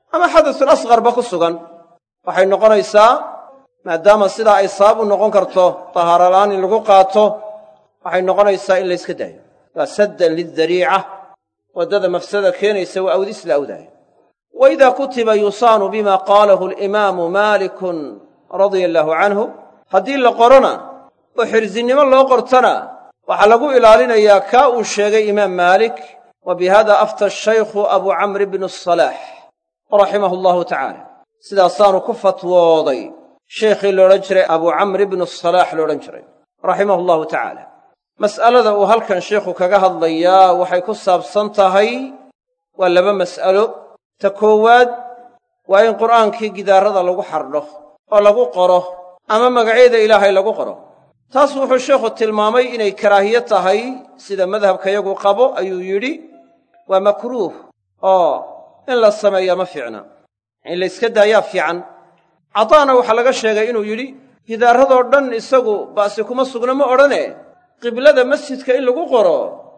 ama xadasul asqarba ku sugan waxay noqonaysaa maadaama sidaa ay sabab u noqon karto tahaaro la'aan in lagu qaato waxay noqonaysaa in layska daayo waa saddan lidariica waddada mafsada keenaysa waa awdis la awdaayo wa idaa kutiba yusaanu bima qaalahu alimaamu maalikun radia allaahu canhu haddii la qorona oo xirsinnimo loo qortana waxaa lagu ilaalinayaa kaa uu sheegay imaam maalik wa bihada afta ashaykhu abu camr bnu asalaax raximahu allahu tacaala sidaasaanu ku fatwooday sheikhii loodhan jiray abu camr bnu asalaax loodhan jiray raximahu allahu tacaala mas'alada uu halkan sheikhu kaga hadlayaa waxay ku saabsan tahay waa laba mas'alo ta koowaad waa in qur'aankii gidaarada lagu xardho oo lagu qoro ama magacyada ilaahay lagu qoro taas wuxuu sheikhu tilmaamay inay karaahiye tahay sida madhabkayagu qabo ayuu yidhi waa makruuh oo in la sameeya ma fiicna in la yska daayaa fiican cadaana waxaa laga sheegay inuu yidhi gidaaradoo dhan isagu ba'si kuma sugna ma odhane qiblada masjidka in lagu qoro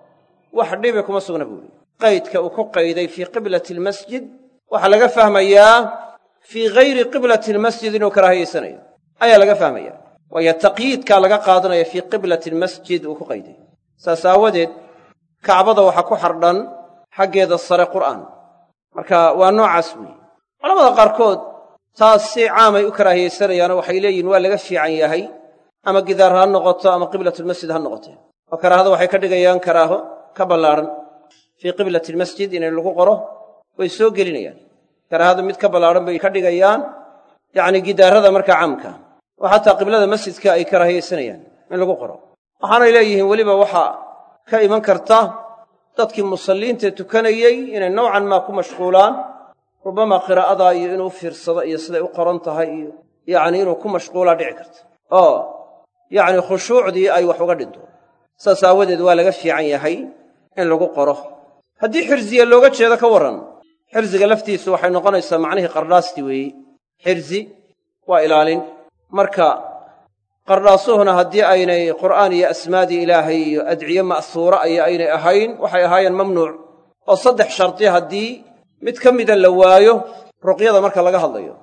wax dhibi kuma sugna buu yidhi qaydka uu ku qayday fii qiblati almasjid waxaa laga fahmayaa fii hayri qiblati almasjid inuu karaahiyaysanayo ayaa laga fahmaya waayo taqyiidkaa laga qaadanaya fii qiblati almasjid uu ku qayday saas aawadeed kacbada waxaa ku xardhan xaggeeda sare qur'aan marka waa noocaas weeye culamada qaarkood taas si caamay u karaahiyaysanayaano waxay leeyihin waa laga fiican yahay ama gidaar ha noqoto ama qiblatulmasjid ha noqote oo karaahada waxay ka dhigayaan karaaho ka ballaadhan fii qiblati almasjid inay lagu qoro way soo gelinayaan karaahada mid ka ballaadhan bay ka dhigayaan yacni gidaarada markaa caamka oo xataa qiblada masjidka ay karaahiyaysanayaan in lagu qoro waxaanay leeyihiin weliba waxaa ka iman karta dadkii musalliintae tukanayey inay nowcan maa ku mashquulaan rubbama qiraa'adaa iyo inuu fiirsado iyo siday u qoran tahay iyo yacni inuu ku mashquulaa dhici karta oo yacni khushuucdii ay wax uga dhinto saas aawadeed waa laga fiican yahay in lagu qoro haddii xirsiya looga jeedo ka warran xirsiga laftiisu waxay noqonaysaa macnihii qardhaastii weeye xirsi waa ilaalin marka qardhaasuhuna haddii aynay qur'aan iyo asmaadii ilaahay iyo adciye ma'suura iyo aynay ahayn waxay ahaayeen mamnuuc oo 3 shardi haddii mid ka mida la waayo ruqyada marka laga hadlayo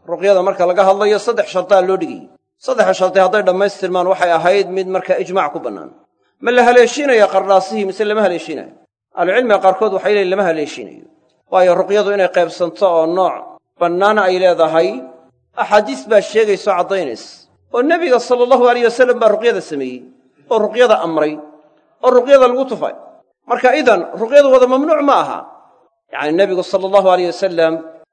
3 shardaa loo dhigiyey 3 shardi hadday dhammaystirmaan waxay ahayd mid marka ijmaac ku bannaan ma la haleeshiinaya qardhaasihii mise lama haleeshiinayo ahlucilmiga qaarkood waxay leeyiin lama haleeshiinayo waayo ruqyadu inay qaybsanto oo nooc bannaan ay leedahay axaadiis baa sheegayso caddaynaysa oo nebiga sala allahu alayh wasallam baa ruqyada sameeyey oo ruqyada amray oo ruqyada lagu tufay marka idan ruqyadu wada mamnuuc ma aha yacni nebigu sala allahu alayh wasalam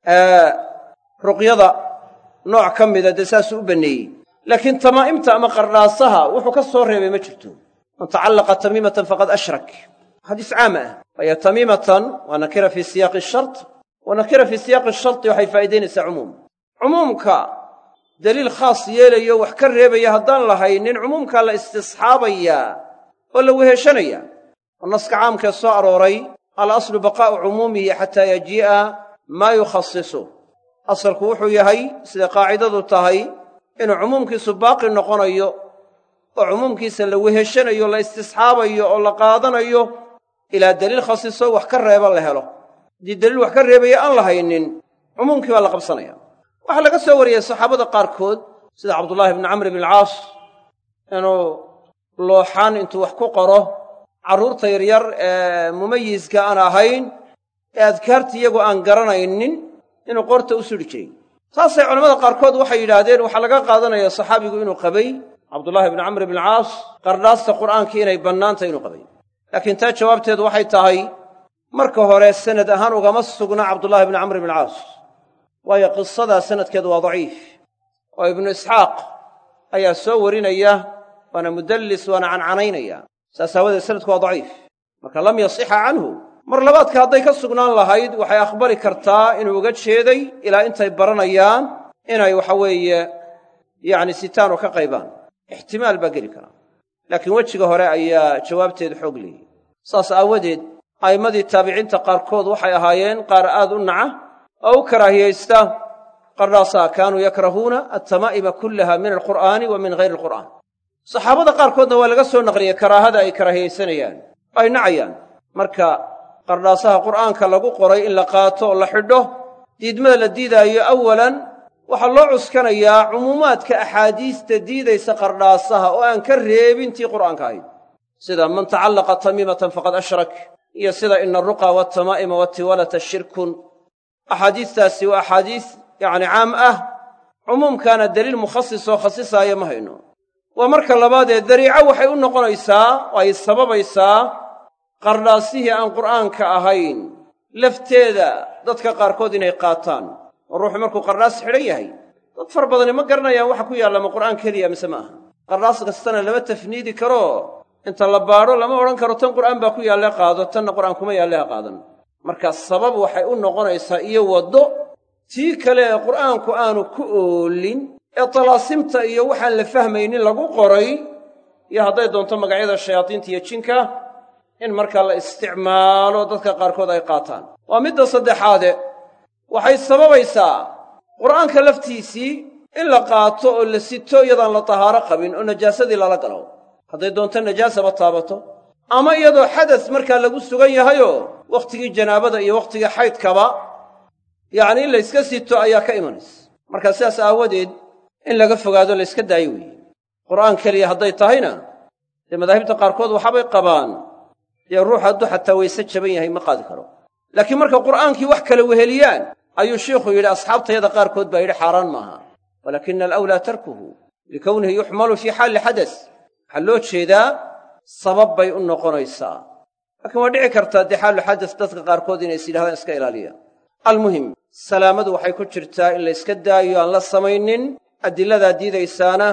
ruqyada nooc ka mida dee saasuu u banneeyey laakiin tamaa'imta ama qardhaasaha wuxuu ka soo reebay ma jirto man tacallaqa tamiimatan faqad ashrak xadiis caam ah waayo tamiimatan waa nakira fii siyaaqi ashart wa nakira fii siyaaqi asharti waxay faa'iidaynaysaa cumuumka daliil khaas yeelayo wax ka reebaya haddaan lahaynin cumuumkaa la istisxaabayaa oo la weheshanayaa oo naska caamkee soo arooray alaslu baqaa'u cumuumihi xataa yajii'a maa yukhasisu asalku wuxuu yahay sida qaacidadu tahay inuu cumuumkiisu baaqi noqonayo oo cumuumkiisa la weheshanayo la istisxaabayo oo la qaadanayo ilaa daliil khasiso wax ka reeba la helo haddii daliil wax ka reebaya aan lahaynin cumuumkii baa la qabsanaya waxaa laga soo wariyey saxaabada qaarkood sida cabdullaahi bni camr bn alcaas inuu looxaan intuu wax ku qoro carruurta yaryar ee mumayiska aan ahayn ee adkaarta iyagu aan garanaynin inuu qoorta u suri jiray saasay culammada qaarkood waxay yidhaahdeen waxaa laga qaadanaya saxaabigu inuu qabay cabdullaahi bni camr bn alcaas qardhaasta qur'aankii inay bannaantahay inuu qabay laakiin taa jawaabteedu waxay tahay marka hore sanad ahaan ugama sugna cabdullaahi bni camr bn alcaas waayo qisadaa sanadkeedu waa daciif oo ibnu isxaaq ayaa soo warinaya waana mudallis waana cancanaynaya saas aawadeed sanadku waa daciif marka lam yasixa canhu mar labaadka hadday ka sugnaan lahayd waxay akhbari kartaa inuu uga jeeday ilaa intay baranayaan inay waxa weeye yacni sitaan oo ka qaybaan ixtimaal baa geli karaa laakiin wejiga hore ayaa jawaabteedu xoog leeyihi saas aawadeed a'immadii taabiciinta qaarkood waxay ahaayeen qaar aad u naca oo u karaahiyaysta qardhaasaa kaanuu yakrahuuna altamaa'ima kullaha min alqur'aani wa min hayri alqur'aan saxaabada qaarkoodna waa laga soo naqliyey karaahada ay karaahiyaysanayaan ay nacayaan marka qardhaasaha qur'aanka lagu qoray in la qaato oo la xidho diidmada la diidaayo awalan waxaa loo cuskanayaa cumuumaadka axaadiista diidaysa qardhaasaha oo aan ka reebintii qur'aanka ahayd sida man tacallaqa tamiimatan faqad ashrak iyo sida ina aruqa waatamaa'ima waatiwalata shirkun axaadiistaasi waa axaadiis yacni caam ah cumuumkaana deliil mukhasis oo khasisaaya ma hayno waa marka labaadee dariico waxay u noqonaysaa oo ay sababaysaa qardhaasihii aan qur'aanka ahayn lafteeda dadka qaarkood inay qaataan oo ruuxu markuu qardhaas xidhan yahay dad far badani ma garanayaan waxa ku yaalla ma qur'aan keliya mise ma aha qardhaas kastana lama tafniidi karo inta la baadho lama odhan karo tan qur'aan baa ku yaalle qaado tanna qur'aan kuma yaalle ha qaadan marka sabab waxay u noqonaysaa iyo waddo tii kale ee qur'aanku aanu ku oolin ee talaasimta iyo waxaan la fahmaynin lagu qoray iyo hadday doonto magacyada shayaadiinta iyo jinka in markaa la isticmaalo dadka qaarkood ay qaataan waa midda saddexaade waxay sababaysaa qur'aanka laftiisii in la qaato oo la sito iyadaan la tahaaro qabin oo najaasadii lala galo hadday doonto najaasaba taabato ama iyadoo xadas markaa lagu sugan yahayoo wakhtigii janaabada iyo wakhtigii xaydkaba yacni in layska sito ayaa ka imanaysa markaa sidaas aawadeed in laga fogaado layska daayo weeye qur'aan keliya hadday tahayna dee madaahibta qaarkood waxaabay qabaan dee ruux hadduu xataa wayse jaban yahay ma qaadi karo laakiin marka qur'aankii wax kale weheliyaan ayuu shiikhu yidhi asxaabtayada qaarkood baa yidhi xaaraan maaha walakina alawlaa tarkuhu likownihi yuxmalu fii xaali xadas waxaa loo jeedaa sabab bay u noqonaysaa laakiin waa dhici kartaa dee xaalu xadas dadka qaarkood inay is yidhahdaan iska ilaaliya almuhim salaamadu waxay ku jirtaa in layska daayo aan la samaynin adilladaa diidaysaana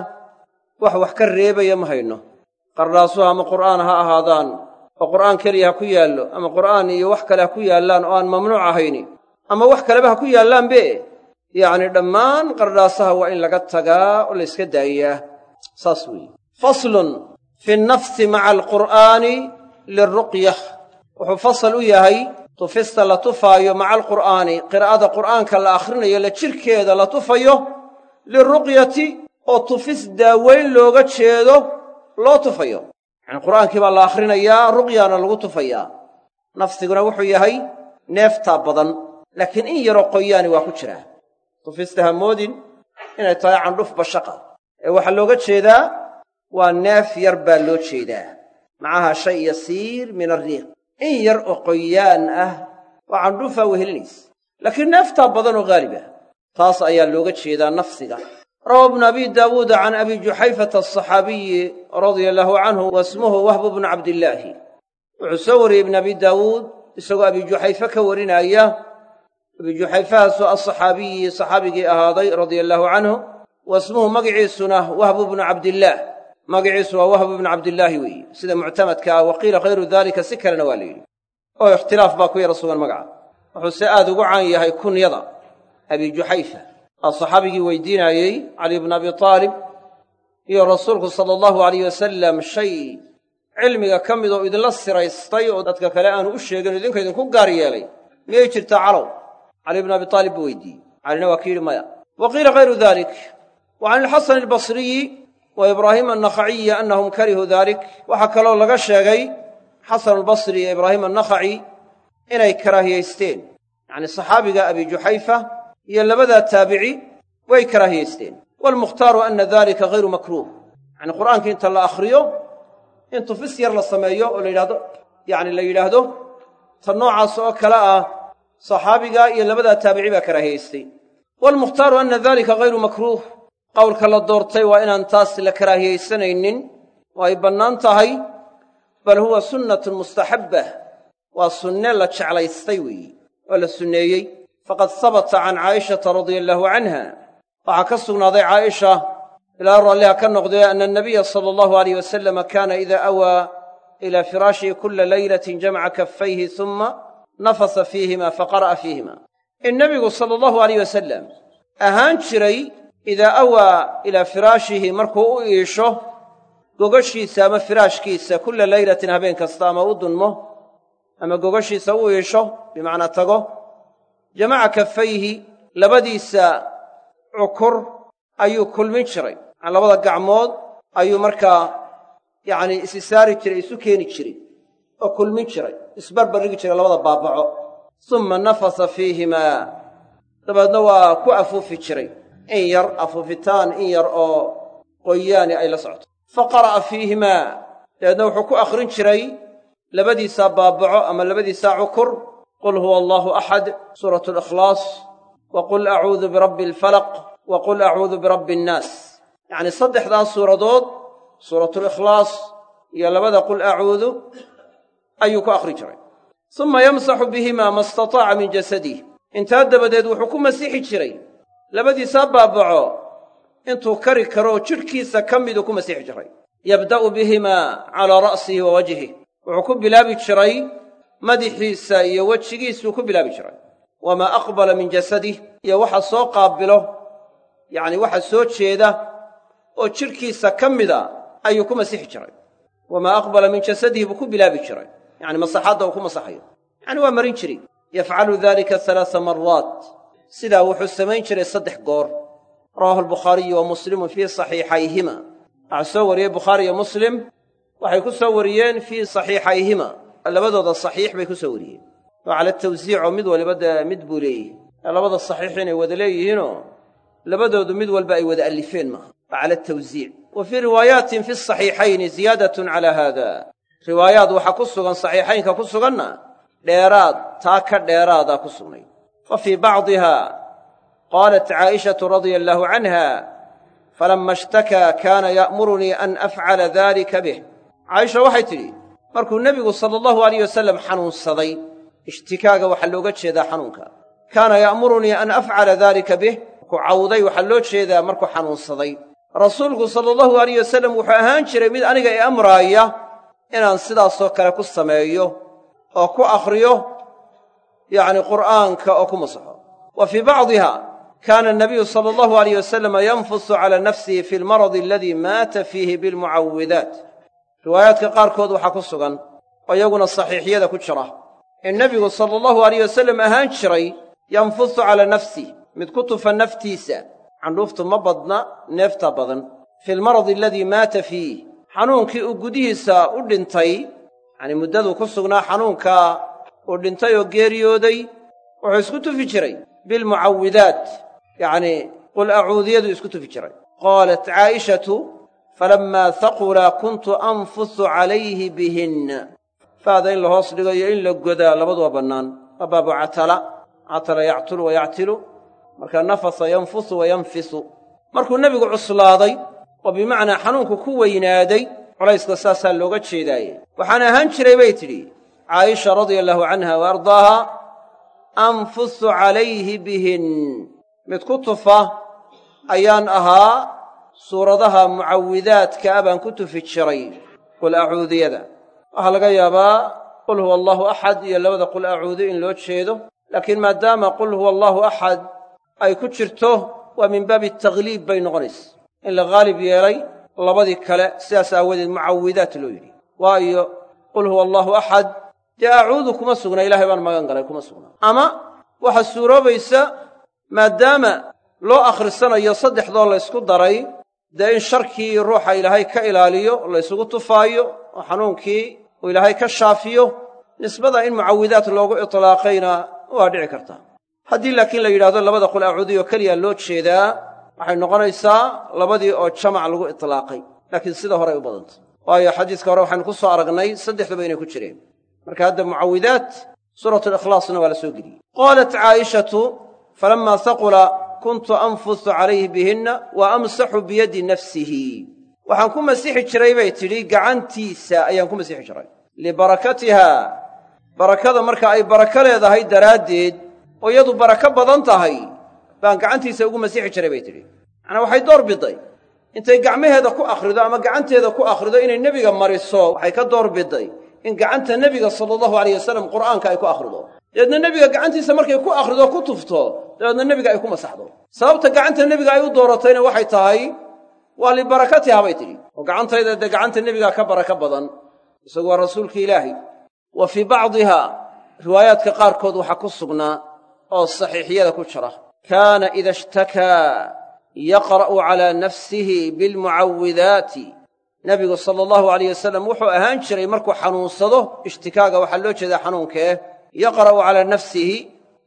wax ka reebaya ma hayno qardhaasuhu ama qur'aan ha ahaadaan oo qur'aan keliya ha ku yaallo ama qur'aan iyo wax kale ha ku yaallaan oo aan mamnuuc ahayni ama wax kaleba ha ku yaallaanbe yacni dhammaan qardhaasaha waa in laga tagaa oo layska daayaa saas weeye faslun fi nnafsi maca alqur'aani liruqyah wuxuu fasal u yahay tufista la tufaayo maca alqur'aani qiraa'ada qur'aanka la akhrinayo la jirhkeeda la tufayo liruqyati oo tufis daaweyn looga jeedo loo tufayo yacni qur'aankii baa la akhrinayaa ruqyaana lagu tufayaa nafsiguna wuxuu yahay neeftaa badan laakiin in yaroo qoyaani waa ku jiraa tufista ha moodin inay tahay candhuf bashaqa ee waxaa looga jeedaa waa neef yar baa loo jeedaa macaha shay yasiir min arriiq in yar oo qoyaan ah oo candhufaa wehelinaysa laakiin neeftaa badan oo haalib ah taas ayaa looga jeedaa nafsiga rawa ibnu abi daawuuda can abi juxayfata asaxaabiyi radia allaahu canhu wasmuhu wahbu bnu cabdillaahi wuxuu soo wariyey ibnu abi daawuud isagoo abi juxayfe ka warinaya abi juxayfahaasoo asaxaabiyi saxaabigii ahaaday radia allaahu canhu wasmuhu magiciisuna wahbu bnu cabdillaah magaciisu waa wahbu bnu cabdillaahi weeye sida muctamadka ah waqiila hayru daalika si kalena waa la yidhi oo ikhtilaaf baa ku yara sugan magaca wuxuu se aad ugu caan yahay kunyada abi juxayfa aa saxaabigii weydiinaayey cali bnu abi taalib iyo rasuulku sala allahu alayh wasalam shay cilmiga ka mid oo idinla siraystay oo dadka kale aanu u sheegin oo idinka idinku gaar yeelay miyay jirtaa calow cali bnu abi taalib buu weydiiyey calina waa ki yidhi maya wa qiila hayru dalik wa can ilxasan albasriyi wa ibraahiim annakhaciyi annahum karihuu dalik waxaa kaloo laga sheegay xasan albasri iyo ibraahiim annakhaci inay karaahiyaysteen yacni saxaabiga abi juxayfa iyo labadaa taabici way karaahiyaysteen waalmukhtaaru anna dalika hayru makruuh yacni qur'aankii inta la akhriyo in tufis yar la sameeyo oo la yidhaahdo ta noocaas oo kale ah saxaabiga iyo labadaa taabici baa karaahiyaystay waalmukhtaaru anna dalika hayru makruuh qowlka la doortay waa inaan taas la karaahiyaysanaynin oo ay bannaan tahay bal huwa sunnatun mustaxabbah waa sunne la jeclaystay weeye oo la sunneeyey faqad habata can caa'ishata radia allaahu canha waxaa ka sugnaaday caaisha ilaa raalliha ka noqdee anna anabiya sala allahu alayh wasalama kaana idaa awaa ilaa firaashihi kulla laylatin jamaca kaffayhi humma nafasa fiihima faqara'a fiihima in nebigu sala allahu alayh wasalam ahaan jiray idaa awaa ilaa firaashihi markuu u iisho gogashiisa ama firaashkiisa kulla laylatin habeen kasta ama u dunmo ama gogashiisa u iisho bimacnaa tago jamaca kaffayhi labadiisa cukur ayuu kulmin jiray yacani labada gacmood ayuu markaa yacni isi saari jiray isu keeni jiray oo kulmin jiray isbarbarrigi jiray labada baabaco summa nafasa fiihimaa dabeedna waa ku afuufi jiray in yar afuufitaan in yar oo qoyaani ay la socoto fa qara'a fiihimaa dabeedna wuxuu ku akhrin jiray labadiisaa baabaco ama labadiisaa cukur qul huwa allaahu axad suuratu alikhlaas wa qul acuudu birabbi alfalaq wa qul acuudu birabbi annaas yacnii saddexdaas suuradood suuratulikhlaas iyo labada qul acuudu ayuu ku akhri jiray suma yamsaxu bihimaa ma istataaca min jasadih intaa dabadeed wuxuu ku masiixi jiray labadiisaa baabaco intuu kari karoo jidhkiisa ka miduu ku masiixi jiray yabda'u bihimaa calaa ra'sihi wa wajhih wuxuu ku bilaabi jiray madaxiisa iyo wejigiisuu ku bilaabi jiray wamaa aqbala min jasadih iyo waxa soo qaabilo yacni waxa soo jeeda oo jidhkiisa ka mida ayuu ku masixi jiray wamaa aqbala min jasadihi buu ku bilaabi jiray yacni masaxaadda uu ku masaxayo yacni waa marin jiray yafcalu dalika 3 maraat sidaa wuxuu samayn jiray 3 goor rawaahu albukhaariyu wa muslimun fii saxiixayhima waxaa soo wariyey bukhaari iyo muslim waxay ku soo wariyeen fii saxiixayhima labadooda saxiix bay ku soo wariyeen waa cala tawsiico mid waliba dee mid buu leeyahay labada saxiix inay wada leeyihiinoo labadoodu mid walba ay wada allifeen maaha waa cala tawsiic wa fii riwaayaatin fi saxiixayni ziyaadatun calaa haada riwaayaad waxaa ku sugan saxiixaynka ku suganna dheeraad taa ka dheeraadaa ku sugnay fa fii bacdiha qaalat caa'ishatu radia allaahu canha falama ishtakaa kaana ya'murunii an afcala daalika bih caaisha waxay tidhi markuu nebigu sala allahu alayh wasalam xanuunsaday ishtikaaga waxaa looga jeedaa xanuunka kaana ya'murunii an afcala daalika bih markuu cawday waxaa loo jeedaa markuu xanuunsaday rasuulku sala allahu alayh wasalam wuxuu ahaan jiray mid aniga i amraaya inaan sidaasoo kale ku sameeyo oo ku akhriyo yacni qur'aanka oo ku masaxo wa fii bacdiha kaana anabiyu sala allahu alayh wasalama yanfusu calaa nafsihi fi lmaradi aladii maata fiihi bilmucawidaat riwaayaadka qaarkood waxaa ku sugan oo iyaguna saxiixyada ku jira in nebigu sala allahu alayh wasalam ahaan jiray yanfusu calaa nafsih mid ku tufa naftiisa candhuuftu ma badna neeftaa badan fi lmaradi aladii maata fiih xanuunkii uu gudihiisa u dhintay yacnii muddaduu ku sugnaa xanuunkaa uu dhintay oo geeriyooday wuxuu isku tufi jiray bilmucawidaat yacnii qul acuudiyaduu isku tufi jiray qaalat caa'ishatu falammaa haqulaa kuntu anfusu calayhi bihinna faada in la hoos dhigo iyo in la godaa labaduba bannaan waa baabu catala yactulu wa yactilu markaa nafasa yanfusu wa yanfisu markuu nebigu cuslaaday oo bimacnaa xanuunku ku weynaaday culayska saasaa looga jeedaaye waxaan ahaan jiray bay tidhi caaisha radia allaahu canha wa ardaaha anfusu calayhi bihin mid ku tufa ayaan ahaa suuradaha mucawidaadka a baan ku tufi jiray qul acuudiyada waxaa laga yaabaa qul huwa allaahu axad iyo labada qul acuudu in loo jeedo laakiin maadaama qul huwa allaahu axad ay ku jirto waa min baabi takhliib bay noqonaysa in la haalib yeelay labadii kale sidaas aawadeed mucawidaat loo yidhi waayo qul huwa allaahu axad dee acuudu kuma sugna ilaahay baan magan galay kuma sugna ama waxaa suuroobaysa maadaama loo akhrisanayo saddexdoo laysku daray dee in sharkii ruuxa ilaahay ka ilaaliyo laysugu tufaayo oo xanuunkii uu ilaahay ka shaafiyo nisbada in mucawidaat loogu itlaaqayna waa dhici kartaa haddii laakiin la yidhahdo labada qul acuudiyo keliya loo jeedaa waxay noqonaysaa labadii oo jamac lagu itlaaqay laakiin sida hore ay u badantay waayo xadiiska hore waxaynu ku soo aragnay saddexduba inay ku jireen marka hadda mucawidaat suuratu alikhlaasna waa la soo geliyey qaalat caa'ishatu falammaa haqula kuntu anfusu calayhi bihinna wa amsaxu biyadi nafsihi waxaan ku masixi jiray bay tidhi gacantiisa ayaan ku masixi jiray libarakatiha barakada marka ay barako leedahay daraaddeed oo iyadu barako badan tahay baan gacantiisa ugu masixi jiray bay tidhi macnaa waxay door biday intay gacmaheeda ku akhrido ama gacanteeda ku akhrido inay nebiga mariso waxay ka door biday in gacanta nebiga sala allahu alayh wasalam qur'aanka ay ku akhrido dabeedna nebiga gacantiisa markay ku akhrido ku tufto dabeedna nebiga ay ku masaxdo sababta gacanta nebiga ay u dooratayna waxay tahay waa libarakatiha bay tidhi oo gacantayda dee gacanta nebiga ka barako badan isagu waa rasuulka ilaahay wa fii bacdiha riwaayaadka qaarkood waxaa ku sugnaa oo saxiixiyada ku jira kaana ida ishtakaa yaqra'u calaa nafsihi bilmucawidaati nebigu sala allahu alayh wasalam wuxuu ahaan jiray markuu xanuunsado ishtikaaga waxaa loo jeedaa xanuunkee yaqra'u calaa nafsihi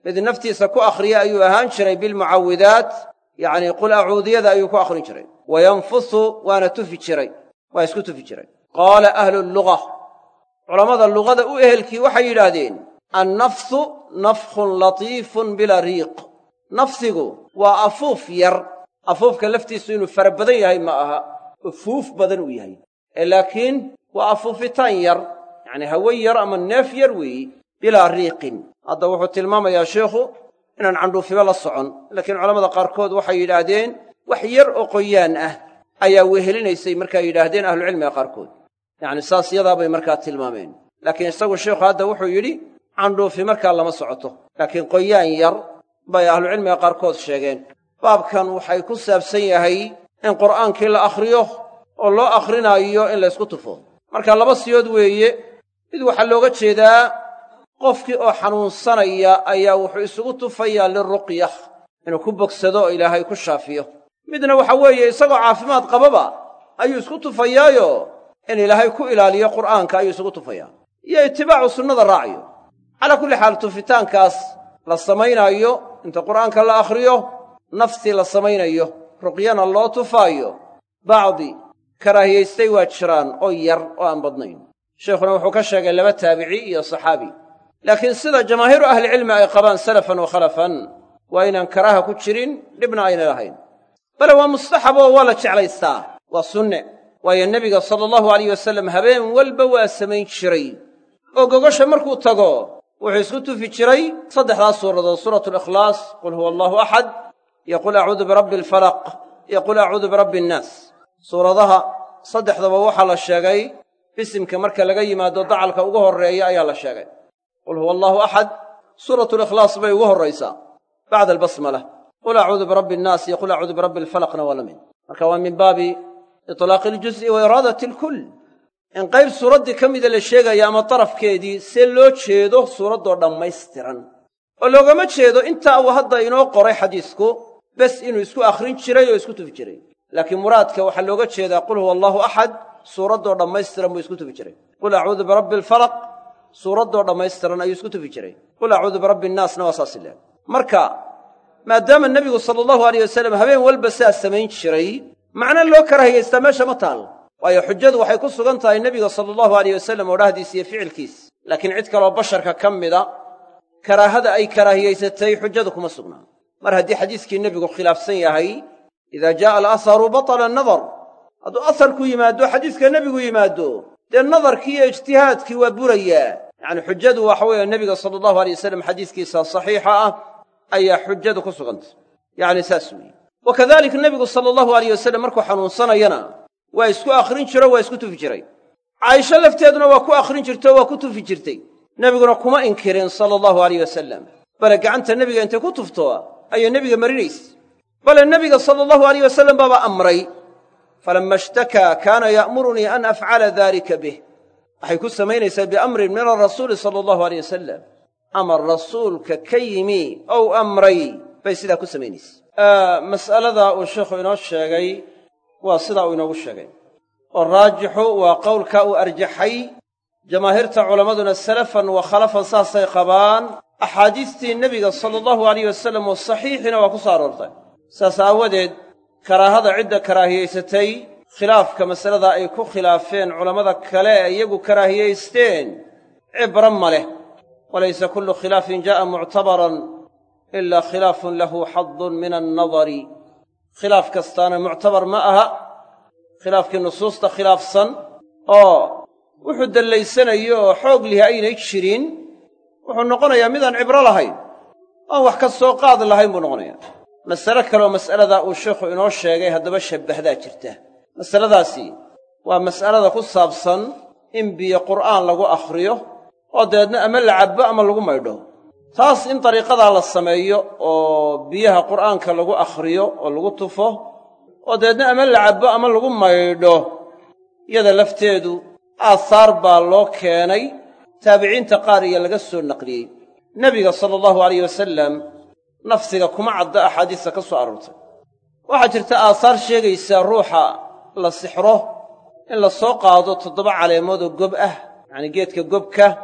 mid naftiisa ku akhriya ayuu ahaan jiray bilmucawidaat yacni qul acuudiyada ayuu ku akhrin jiray wayanfusu waana tufi jiray waa isku tufi jiray qaala ahlu lluga culammada luqada u ehelkii waxay yidhaahdeen annafsu nafkhun latiifun bilaa riiq nafsigu waa afuuf yar afuufka laftiisu inuu fara badan yahay ma aha ufuuf badan uu yahay laakiin waa afuufitaan yar yacni hawen yar ama neef yar weeyi bilaa riiqin hadda wuxuu tilmaamayaa sheikhu inaan candhuufiba la socon laakiin culammada qaarkood waxay yidhaahdeen wax yar oo qoyaan ah ayaa wehelinaysay markaa yidhaahdeen ahlucilmiga qaarkood yacni saas yadaa bay markaa tilmaameen laakiin isagu sheikhu hadda wuxuu yidhi candhuufi markaa lama socoto laakiin qoyaan yar bay ahlucilmiga qaarkood sheegeen baabkan waxay ku saabsan yahay in qur'aankii la akhriyo oo loo akhrinaayo in laysku tufo marka laba siyood weeye mid waxaa looga jeedaa qofkii oo xanuunsanaya ayaa wuxuu isugu tufayaa liruqya inuu ku bogsado oo ilaahay ku shaafiyo midna waxa weeye isagoo caafimaad qababa ayuu isku tufayaayo in ilaahay ku ilaaliyo qur'aanka ayuu isugu tufayaa iyo itibaacu sunnada raacayo calaa kulli xaal tufitaankaas la samaynaayo inta qur'aanka la akhriyo naftii la samaynayo ruqyana loo tufaayo bacdi karaahiyaystay waa jiraan oo yar oo aan badnayn sheikhuna wuxuu ka sheegay laba taabici iyo saxaabi laakiin sida jamaahiiru ahlicilmi ay qabaan salafan wa khalafan waa inaan karaaha ku jirin dhibna ayna lahayn bale waa mustaxab oo waa la jeclaystaa waa sunne waayo nebiga sala allahu alayh wasallam habeen walba waa samayn jiray oo gogosha markuu tago wuxuu isku tufi jiray saddexdaas suuradood suuratu alikhlaas qul huwa allahu axad iyo qul acuudu birabbi alfalaq iyo qul acuudu birabbi annaas suuradaha saddexdaba waxaa la sheegay bisimka marka laga yimaado dacalka ugu horreeya ayaa la sheegay qul huwa allahu axad suuratu likhlaas bay ugu horraysaa bacda albasmala qul acuudu birabbi annaas iyo qul acuudu birabbi alfalaqna waa la mid marka waa min baabi itlaaqi aljuz'i wa iraadati alkull in qayb suuraddii ka mida la sheegaya ama darafkeedii see loo jeedo suuraddoo dhammaystiran oo loogama jeedo intaa uu hadda inoo qoray xadiisku bes inuu isku akhrin jiray oo isku tufi jiray laakiin muraadka waxaa looga jeedaa qul huwa allahu axad suuraddoo dhammaystiran buu isku tufi jiray qul acuudu birabbi alfalaq suuraddoo dhammaystiran ayuu isku tufi jiray qul acuudu birabbi annaasna waa saas ileeg marka maadaama nebigu sala allahu alayh wasallam habeen walba sidaas samayn jiray macna loo karaahiyaystaa meesha ma taal waayo xujadu waxay ku sugan tahay nebiga sala allahu alayh wasallam odhahdiis iyo ficilkiis laakiin cid kaloo basharka ka mida karaahada ay karaahiyaysatay xujadu kuma sugnaa mar haddii xadiiskii nebigu khilaafsan yahay idaa jaa'a alasaru batala annadar hadduu asarku yimaado xadiiska nebigu yimaado dee nadarkii iyo ijtihaadkii waa burayaa yacni xujadu waxa weeye nebiga sala allahu alay wasallam xadiiskiisa saxiixa ah ayaa xujadu ku sugantay yacni saas weeye wa kadalika nebigu sala allahu alayh wasallam markuu xanuunsanayana waa isku akhrin jiro waa isku tufi jiray caaisho lafteeduna waa ku akhrin jirtay oo waa ku tufi jirtay nebiguna kuma inkirin sala allahu alayh wasallam bale gacanta nebiga intay ku tufto ayay nebiga marinaysa bale nebiga sala allahu alayh wasallam baaba amray falamma ishtakaa kaana ya'murunii an afcala daalika bih waxay ku samaynaysaa biamrin min arasuuli sala allahu alayh wasalam amar rasuulka ka yimi ou amray bay sidaa ku samaynaysaa mas'aladaa uu sheikhu inoo sheegay waa sidaa uu inoogu sheegay oo raajixu waa qowlka uu arjaxay jamaahiirta culammaduna salafan wa khalafan saasay qabaan axaadiistii nebiga sala allahu alayh wasallam oo saxiixina waa ku soo aroortay saas aawadeed karaahada cidda karaahiyaysatay khilaafka masaladaa ay ku khilaafeen culammada kale ee iyagu karaahiyaysteen cibro ma leh walaysa kullu khilaafin jaa'a muctabaran ilaa khilaafun lahu xadun min annadari khilaaf kastaana muctabar ma aha khilaafkii nusuusta khilaafsan oo wuxuu dallaysanayo oo xoog lihi aynay jirin wuxuu noqonayaa midaan cibro lahayn oon wax ka soo qaad lahayn buu noqonayaa masale kaleoo mas'aladaa uu sheikhu inoo sheegay haddaba shabbahdaa jirta masaladaasi waa mas'alada ku saabsan in biyo qur'aan lagu akhriyo oo dabeedna ama la cabbo ama lagu maydho taas in dariiqadaa la sameeyo oo biyaha qur'aanka lagu akhriyo oo lagu tufo oo dabeedna ama la cabbo ama lagu maydho iyada lafteedu aahaar baa loo keenay taabiciinta qaar iyo laga soo naqliyey nebiga sala allahu alayh wasallam nafsiga kuma cadda axaadiista ka soo aroortay waxaa jirta aahaar sheegaysaa ruuxa la sixro in la soo qaado 7 caleemood oo gob ah yacnii geedka gobka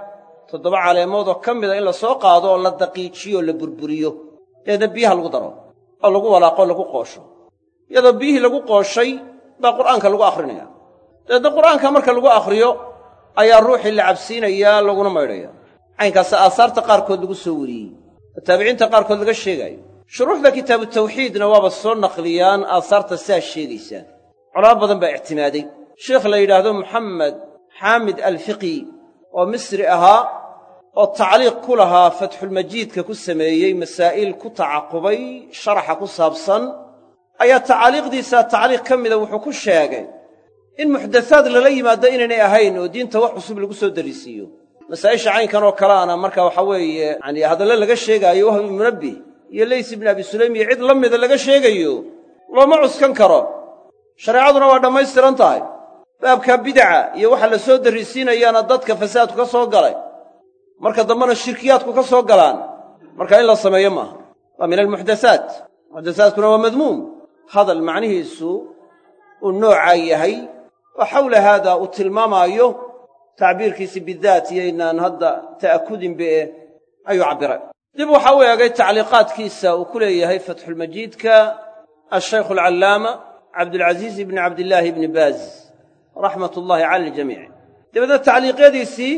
7 caleemood oo ka mida in la soo qaado oo la daqiijiyo oo la burburiyo deedna biyaha lagu daro oo lagu walaaqo lagu qoosho iyadoo biyihii lagu qooshay baa qur'aanka lagu akhrinayaa deedna qur'aanka marka lagu akhriyo ayaa ruuxii la cabsiinayaa laguna maydhaya caynkaas aasaarta qaarkood lagu soo wariyey oo taabiciinta qaarkood laga sheegaayo shuruuxda kitaabu tawxiidna waaba soo naqliyaan aasaarta sidaa sheegaysaa culamo badan baa ictimaaday sheekh la yidhaahdo moxamed xaamid alfiqi oo misri ahaa oo tacliiq ku lahaa fatxulmajiidka ku sameeyey masaa'il ku tacaqubay sharaxa ku saabsan ayaa tacaaliiqdiisa tacliiq ka mida wuxuu ku sheegay in muxdathaad lala yimaado inaynay ahayn oo diinta wax cusub lagu soo darisiiyo masaa'isha caynkan oo kaleana marka waxa weeye yacanii hadallo laga sheegaayo wahb ibnu munabbih iyo leys ibnu abi sulaym iyo cid la mida laga sheegayo looma cuskan karo shareecaduna waa dhammaystiran tahay baabka bidca iyo waxa la soo darisiinayaana dadka fasaadku ka soo galay marka dambena shirkiyaadku ka soo galaan marka in la sameeyo maaha waa min almuxdathaat muxdathaadkuna waa madmuum hadal macnihiisu uu noocaa yahay oo xawla haada uu tilmaamaayo tacbiirkiisi bidaat iyoynaan hadda ta'akudinbe ayuu cabbiray dib waxa u eegay tacliiqaadkiisa uu ku leeyahay fatxulmajiidka ashaykhu alcallaama cabdulcasiis ibni cabdillaahi ibni baaz raxmatullaahi cala aljamiic dabeedna tacliiqyadiisii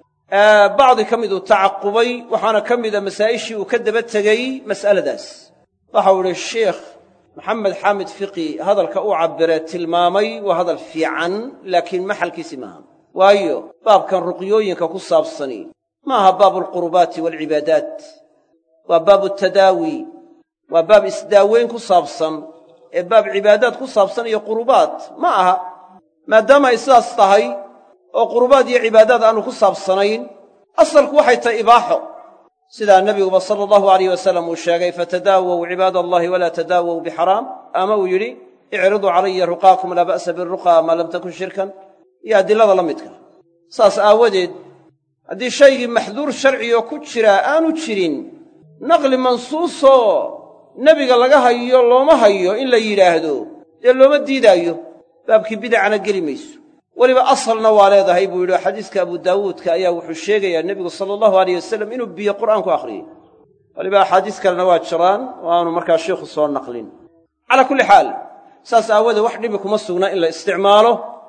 bacdi ka miduu tacaqubay waxaana ka mida masaa'ishii uu ka daba tegey mas'aladaas waxau idhi sheikh maxamed xaamid fiqi hadalka uu cabbiree tilmaamay waa hadal fiican laakiin maxalkiisi maaha waayo baabkan ruqyooyinka ku saabsani ma aha baabu alqurubaati waalcibaadaat waa baabu tadaawi waa baab isdaaweyn ku saabsan ee baab cibaadaad ku saabsan iyo qurubaat ma aha maadaama ay sidaas tahay oo qurubaad iyo cibaadaad aanu ku saabsanayn asalku waxay tahay ibaaxo sidaa nebiguba sala allahu alayh wasalam uu sheegay fatadaawow cibaada allahi walaa tadaawow bixaraam ama uu yidhi icriduu calaya ruqaakum laa ba'sa biruqaa maa lam takun shirkan iyo adilada la midka saas aawadeed haddii shaygii maxduur sharcioo ku jiraa aanu jirin naqli mansuusoo nebiga laga hayo looma hayo in la yidhaahdo dee looma diidaayo baabkii bidacana geli mayso weliba asalna waa leedahay buu yidhi xadiiska abu daawuudka ayaa wuxuu sheegayaa nebigu sala allahu alayh wasalam inuu biyo qur'aan ku akhriyey weliba axaadiis kalena waa jiraan oo aanu markaa sheikhu soo naqlin calaa kulli xaal saas aawoodee wax dhibi kuma sugna in la isticmaalo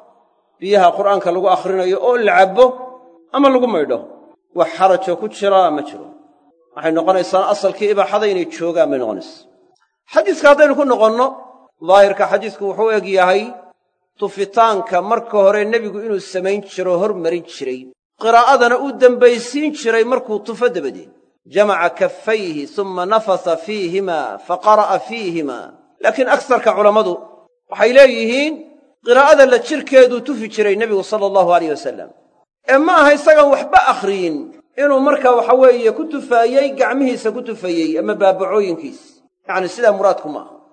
biyaha qur'aanka lagu akhrinayo oo la cabbo ama lagu maydho wax xarajoo ku jiraa ma jiro waxay noqonaysaa asalkii ibaaxada inay joogaan bay noqonaysaa xadiiska haddaynu ku noqonno daahirka xadiisku wuxuu eg yahay tufitaanka marka hore nebigu inuu samayn jiro hormarin jiray qiraa'adana uu dembaysiin jiray markuu tufo dabadeed jamaca kaffayhi summa nafasa fiihimaa faqara'a fiihimaa laakiin agsarka culammadu waxay leeyihiin qiraa'ada la jirkeeduu tufi jiray nebigu sala allahu alayh wasalam ee ma aha isagaan waxba akhriyin inuu markaa waxa weeye ku tufaayey gacmihiisa ku tufayey ama baabacooyinkiis yacni sidaa muraadku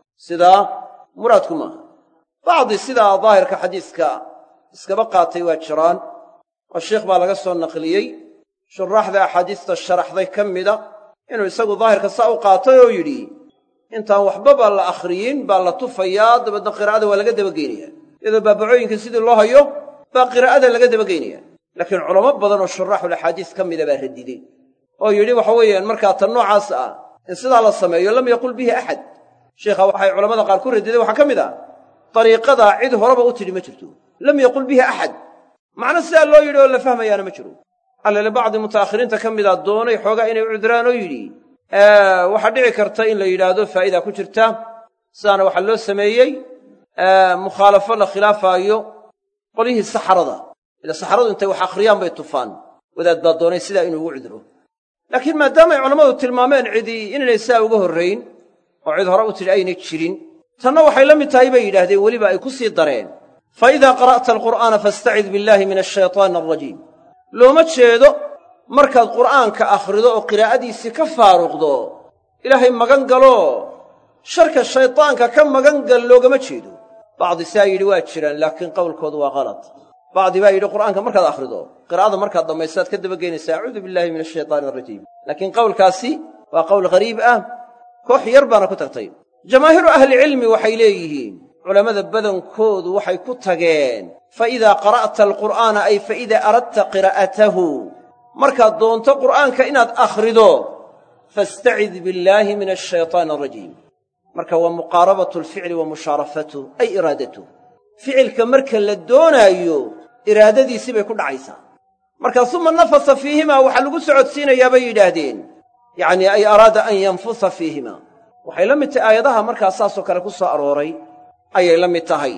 maaha bacdi sidaa daahirka xadiiska iskaba qaatay waa jiraan oo sheikh baa laga soo naqliyey shuraaxda axaadiista sharaxday ka mida inuu isagu daahirka saa u qaatay oo yidhi intaan waxbaba la akhriyin baa la tufayaa dabeedna qiraa'ada waa laga dabageynayaa iyadoo baabacooyinka sidii loo hayo baa qiraa'ada laga dabageynayaa laakiin culamo badan oo shuraaxulaxaadiis ka mida baa radidey oo yidhi waxa weeyaan markaa tan noocaas ah in sidaa la sameeyo lam yaqul bihi axad sheikha waxay culamada qaar ku radideen waxaa ka mid ah dariiqadaa cid horeba u tidhi ma jirto lam yaqul bihi axad macno sidaa loo yidhi oo la fahmayaana ma jiro allele bacdi muta'akhiriinta ka mida doonay xoogaa inay u cudraan oo yidhi waxaa dhici karta in la yidhaahdo faa'idaa ku jirta sidaana waxaa loo sameeyey mukhaalafo la khilaafaayo qolyihii saxarada ila saxaradu intay wax akhriyaan bay tufaan wadaad baa doonay sidaa inuu ugu cudro laakiin maadaamay culammadu tilmaameen cidii inaynay sidaa uga horrayn oo cid hore u tidhi aynay jirin tanna waxay la mid tahay bay yidhaahdeen weliba ay ku sii dareen fa idaa qara'ta alqur'aana fastacid billaahi min ashaytaani alrajiim looma jeedo markaad qur'aanka akhrido oo qiraa'adiisii ka faaruqdo ilaahay magan galoo sharka shaytaanka ka magan gal loogama jeedo bacdi sidaa yidhi waa jiraan laakiin qowlkoodu waa qalad bacdi baa yidhi qur'aanka markaad akhrido qiraa'ada markaad dhammaystaad ka dabageynaysaa acuudu billaahi min ashaytaani alrajiim laakiin qowlkaasi waa qowl ghariib ah koox yar baana ku tagtay jamaahiiru ahlicilmi waxay leeyihiin culammada badankoodu waxay ku tageen fa idaa qara'ta alqur'aana ay fa idaa aradta qiraa'atahu markaad doonto qur'aanka inaad akhrido fastacid billaahi min ashaytaan arajiim marka waa muqaarabatu alficli wa mushaarafatuh ay iraadatuh ficilka marka la doonaayo iraadadiisii bay ku dhacaysaa marka uma nafasa fiihimaa waxaa lagu socodsiinayaa bay yidhaahdeen yacnii ay araada an yanfusa fiihimaa waxay la mid tahay aayadaha markaa saasoo kale ku soo arooray ayay la mid tahay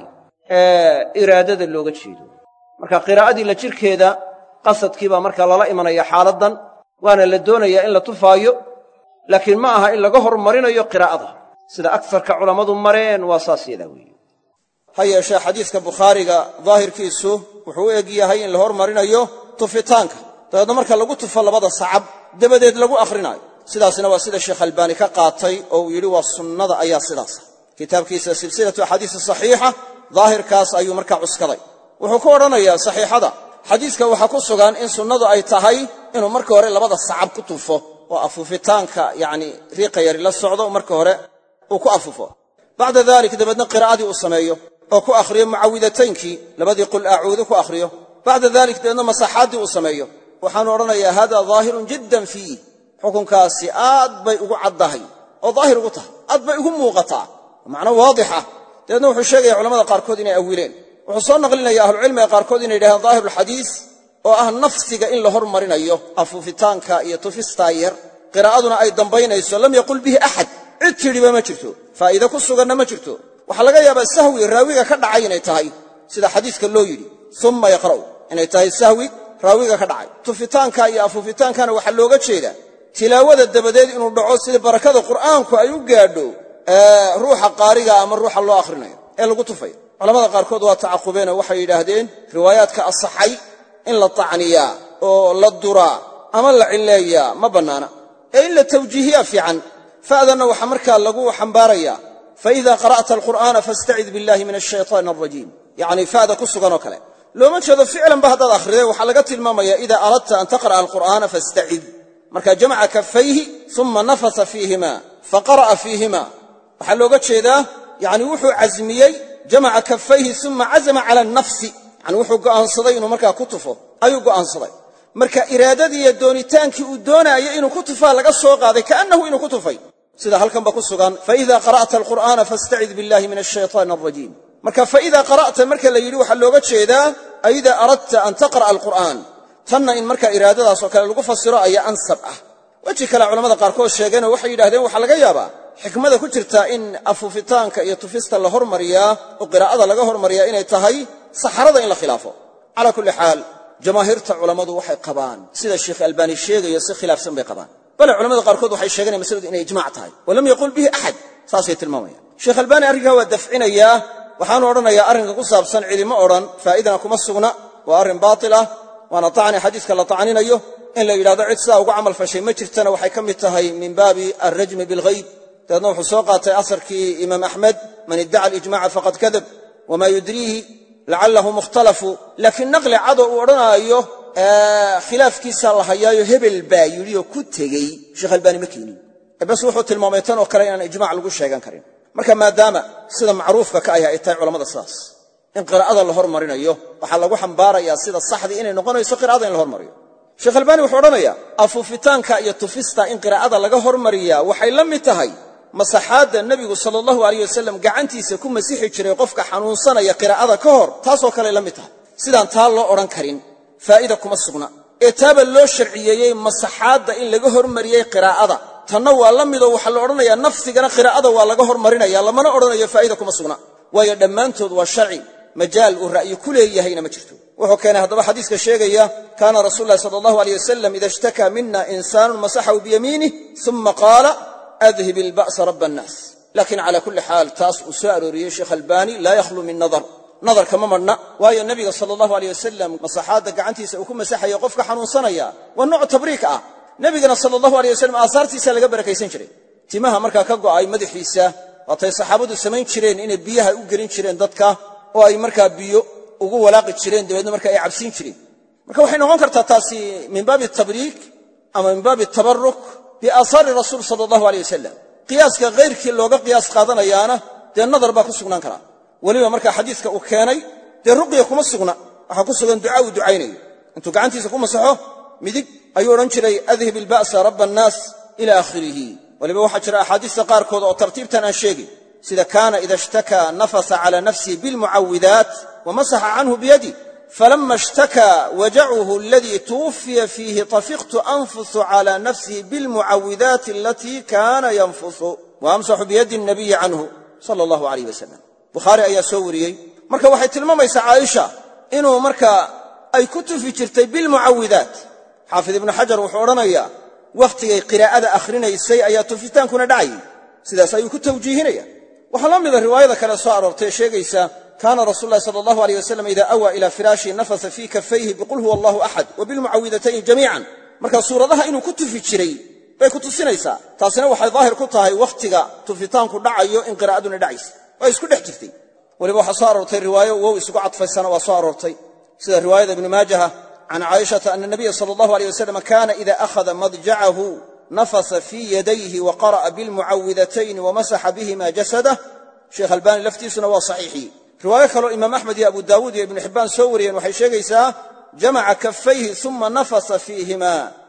iraadada looga jeedo marka qiraa'adii la jirkeeda qasadkii baa markaa lala imanaya xaaladdan waana la doonayaa in la tufaayo laakiin ma aha in laga hormarinayo qiraa'ada sida agsarka culammadu mareen waa saas yadaa weeye ha yeeshee xadiiska bukhaariga daahirkiisu wuxuu u eg yahay in la hormarinayo tufitaanka dabeedna marka lagu tufo labada sacab dabadeed lagu akrinaayo sidaasna waa sida sheekh albaani ka qaatay oo uu yidhi waa sunnada ayaa sidaasa kitaabkiisa silsilatu axaadiisi saxiixa daahirkaas ayuu markaa cuskaday wuxuu ku odhanayaa saxiixada xadiiska waxaa ku sugan in sunnadu ay tahay inuu marka hore labada sacab ku tufo oo afuufitaanka yacni riiqa yari la socdo marka hore uu ku afufo bacda dalik dabeedna qiraa'adii uu sameeyo oo ku akhriyo mucawidataynkii labadii qul acuudu ku akhriyo bacda dalik dabeedna masaxaaddii uu sameeyo waxaanu odhanayaa hada daahirun jiddan fiih xukunkaasi aad bay ugu caddahay oo daahir ugu tahay aad bay ugu muuqataa macno waadixa dabeedna wuxuu sheegaya culamada qaarkood inay awileen wuxuu soo naqlinaya ahlucilmiga qaarkood inay yidhahdeen daahirulxadiis oo ah nafsiga in la hormarinayo afuufitaanka iyo tufistaa yar qiraa'aduna ay dambaynayso lam yaqul bihi axad cid tidhiba ma jirto faa'iide ku suganna ma jirto waxaa laga yaabaa sahwi raawiga ka dhacay inay tahay sida xadiiska loo yidhi umma yaqra'u inay tahay sahwi raawiga ka dhacay tufitaanka iyo afuufitaankana waxaa looga jeedaa tilaawada dabadeed inuu dhaco sida barakada qur'aanku ay u gaadho ruuxa qaariga ama ruuxa loo akhrinayo ee lagu tufayo culamada qaarkood waa tacaqubeenoo waxay yidhaahdeen riwaayaadka asaxay in la tacniyaa oo la duraa ama la cilleeyaa ma bannaana ee in la tawjiihiyaa fiican fa'danna waxaa markaa lagu xambaarayaa faida qara'ta alqur'aana fastacid billahi min ashaytaani alrajiim yacnii fa'da ku suganoo kale looma jeedo ficlanba haddaad akhriday waxaa laga tilmaamaya ida aradta an taqra'a alqur'aana fastacid markaa jamaca kafayhi uma nafasa fiihima faqara'a fiihima waxaa looga jeedaa yacni wuxuu casmiyey jamaca kafayhi uma cazama cala annafsi yacni wuxuu go'aansaday inuu markaa ku tufo ayuu go'aansaday marka iraadadii iyo doonitaankii uu doonaayo inuu ku tufaa laga soo qaaday kaannahu inuu ku tufay sida halkanba ku sugan faida qara'ta alqur'aana fastacid billahi min ashaytaani alrajiim marka faida qara'ta marka la yidhi waxaa looga jeedaa aida aradta an taqra'a alqur'aan tanna in markaa iraadadaasoo kale lagu fasiro ayaa ansab ah weji kale culamada qaarkood sheegeenoo waxay yidhahdeen waxaa laga yaabaa xikmada ku jirta in afuufitaanka iyo tufista la hormariyaa oo qiraa'ada laga hormariyaa inay tahay saxarada in la khilaafo calaa kulli xaal jamaahiirta culammadu waxay qabaan sida sheekh albaani sheegayo si khilaafsan bay qabaan bale culamada qaarkood waxay sheeganaya masaladu inay ijmac tahay walam yaqul bihi axad saasay tilmaamayaan sheekh albaani arrinkaa waa dafcinayaa waxaanu odhanayaa arrinka ku saabsan cidima odhan faa'idana kuma sugna waa arrin baatil ah waana tacni xadiiska la tacninayo in la yidhahdo cid sidaa ugu camal fashay ma jirtana waxay ka mid tahay min baabi alrajmi bilghayb dabeedna wuxuu soo qaatay asarkii imaam axmed man iddaca alijmaca faqad kadab wamaa yudriihi lacalahu mukhtalafu laakiin naqli cadoo uu odhanaayo khilaafkiisaa la hayaayo hebel baa yidhi oo ku tegey sheekh albaani ma keenin bas wuxuu tilmaamay tan oo kale inaan ijmac lagu sheegan karin marka maadaama sida macruufka ka ahi ay tahay culammada sidaas in qiraa'ada la hormarinayo waxaa lagu xambaarayaa sida saxdii inay noqonayso qiraa'ada in la hormariyo sheekh albaani wuxuu odhanayaa afuufitaanka iyo tufista in qiraa'ada laga hormariyaa waxay la mid tahay masaxaadda nebigu sala allahu alayh wasalam gacantiisa ku masixi jiray qofka xanuunsanaya qiraa'ada ka hor taasoo kale la mid tahay sidaan taa loo odhan karin faa'ida kuma sugna ee taaba loo sharciyeeyey masaxaadda in laga hormariyey qiraa'ada tanna waa la midoo waxaa la odhanayaa nafsigana qiraa'ada waa laga hormarinaya lamana odhanayo faa'ida kuma sugna waayo dhammaantood waa sharci majaal uu ra'yi ku leeyahayna ma jirto wuxuu keenay haddaba xadiiska sheegaya kaana rasuulu llahi sala allahu alayh wasalam ida ishtakaa mina insaanun masaxahu biyamiinih uma qaala adhib ilba'sa raba annaas laakiin cala kulli xaal taas uu soo arooriyey sheekh albaani laa yakhlu min nadarka ma madhna waayo nebiga sala allahu alayh wasalam masaxaadda gacantiisa uu ku masaxayo qofka xanuunsanaya waa nooc tabriik ah nebigana sala allahu alayh wasalam aasaartiisa laga barakaysan jiray timaha markaa ka go'ay madaxiisa waatay saxaabadu samayn jireen inay biyaha u gelin jireen dadka oo ay markaa biyo ugu walaaqi jireen dabeedna marka ay cabsiin jireen marka waxay noqon kartaa taasi min baabi tabriik ama min baabi tabaruk biaahaari rasuul sala allahu aleyh wasalam qiyaaska hayrkii looga qiyaas qaadanayaana dee nadar baa ku sugnaan karaa weliba markaa xadiiska uu keenay dee ruqya kuma sugna waxaa ku sugan ducaa uu ducaynayo intuu gacantiisa ku masaxo midig ayuu odhan jiray adhib ilba'sa rabba annaas ila aakhirihi. waliba waxaa jira axaadiista qaarkood oo tartiibtan aan sheegin, sida kaana ida ishtakaa nafasa cala nafsihi bilmucawidaat wamasaxa canhu biyadi falama ishtakaa wajacuhu aladii tuwuffiya fiihi tafiqtu anfusu cala nafsihi bilmucawidaati alatii kaana yanfusu wa amsaxu biyadi nabiyi canhu sala allahu alayh wasalam. bukhaari ayaa soo wariyey. marka waxay tilmaamaysaa caaisha inuu markaa ay ku tufi jirtay bilmucawidaat. xaafid ibnu xajar wuxuu odhanayaa wakhtigay qiraa'ada akhrinaysay ayaa tufitaankuna dhacayay, sidaas ayuu ku tawjiihinaya. waxaa la mida riwaayada kale soo aroortay ee sheegaysa kaana rasuulu llahi sala allahu alayh wasalam idaa awaa ilaa firaashihi nafasa fii kafayhi biqul huwa allahu axad wa bilmucawidatayni jamiican. marka suuradaha inuu ku tufi jiray bay ku tusinaysaa. taasina waxay daahir ku tahay wakhtiga tufitaanku dhacayo in qiraa'aduna dhacaysa, waa isku dhex jirtay. weliba waxaa soo aroortay riwaayo wow isugu cadfaysana waa soo aroortay, sida riwaayada ibnu maajaha can caa'ishata ana nabiya sala allahu alayh wasalam kaana ida akhada madjacahu nafasa fii yadayhi wa qara'a bilmucawidatayni wamasaxa bihima jasadah. sheekh albaani laftiisuna waa saxiixiyey. riwaayo kaloo imaam axmed iyo abu daawuud iyo ibnu xibbaan soo wariyeen waxay sheegaysaa jamaca kafayhi uma nafasa fiihima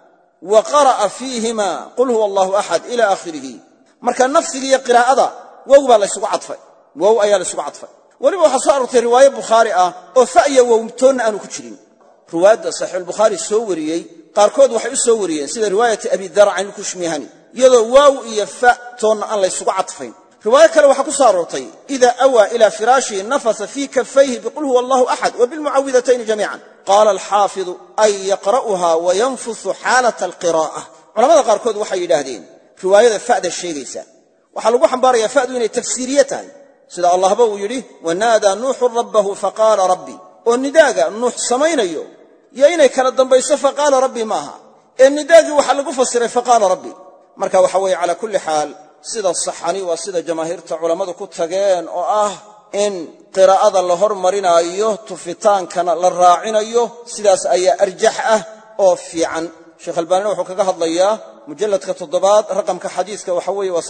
wa qara'a fiihima qul huwa allahu axad ila aakhirihi. marka nafsiga iyo qiraa'ada wow baa laysugu cadfay, wow ayaa laysugu cadfay. weliba waxaa soo aroortay riwaayo bukhaari ah oo fa iyo wowtoonna aanu ku jirin. riwaayadda saxiixulbukhaari soo wariyey qaarkood waxay u soo wariyeen sida riwaayati abi dar can ilkushmihani, iyadoo waaw iyo fa toonna aan laysugu cadfayn. riwaayo kale waxaa ku soo aroortay idaa awaa ilaa firaashihi nafasa fii kafayhi biqul huwa allahu axad wa bilmucawidatayni jamiican. qaala alxaafidu ay yaqra'uha wa yanfusu xaalata alqiraa'a. culamada qaarkood waxay yidhaahdeen riwaayada fa'da sheegaysa waxaa lagu xambaarayaa fa'du inay tafsiiriye tahay, sida allahba uu yidhi wanaadaa nuuxun rabbahu faqaala rabbi. oo nidaaga nuux samaynayo iyo inay kala dambayso faqaala rabbi maaha, ee nidaagii waxaa lagu fasiray faqaala rabbi. marka waxa weeye calaa kulli xaal sida saxani waa sida jamaahiirta culammadu ku tageen oo ah in qiraa'ada la hormarinaayo tufitaankana la raacinayo, sidaas ayaa arjax ah oo fiican. sheekh albaanina wuxuu kaga hadlayaa mujalladka 7 raqamka xadiiska waxa weeye waa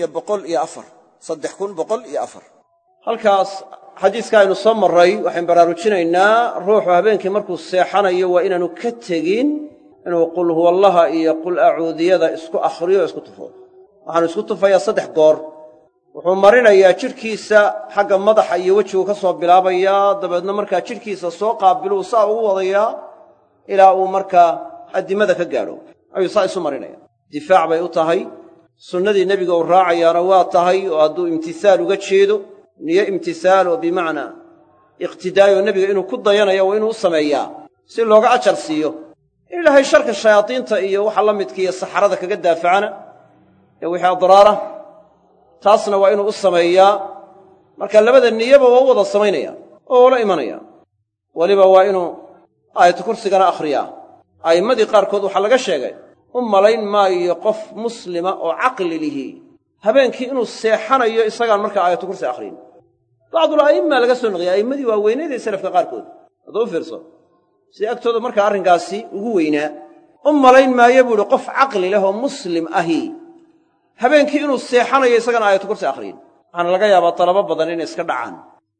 3104. halkaas xadiiska aynu soo marray waxaan baraarujinaynaa ruuxu habeenkii markuu seexanayo waa inaanu ka tegin inuu qul huwallaha iyo qul acuudiyada isku akhriyo isku tufo. waxaanu isku tufayaa 3 goor. wuxuu marinayaa jidhkiisa xagga madaxa iyo wejigu ka soo bilaabayaa, dabeedna markaa jidhkiisa soo qaabiluu saa ugu wadayaa ilaa uu markaa addimada ka gaadho ayuu saa isu marinaya. difaac bay u tahay, sunnadii nebiga uu raacayaana waa tahay, oo hadduu imtisaal uga jeedo niyo imtisaal oo bimacnaa iqtidaayo nebiga inuu ku dayanayo waa inuu u sameeyaa si looga ajar siiyo. in ilaahay sharka shayaadiinta iyo waxa la midkiiyo saxarada kaga daafacana ee wixii adraara taasna waa inuu u sameeyaa. marka labada niyaba waa u wada samaynaya oo la imanaya. weliba waa inuu aayatu kursigana akhriyaa. a'immadii qaarkood waxaa laga sheegay u malayn maayo qof muslima oo caqli lihi habeenkii inuu seexanayo isagaan markaa aayatu kursi akhriyin. bacdul a'imma laga soo naqiyay a'immadii waa weyneedee salafka qaarkood hadduu fiirso si agtooda markaa arrinkaasi ugu weynaa. u malayn maayo buu idhi qof caqli leh oo muslim ahi habeenkii inuu seexanayo isagana aayatu kursi akhriyin. waxaana laga yaabaa talabo badan inay iska dhacaan.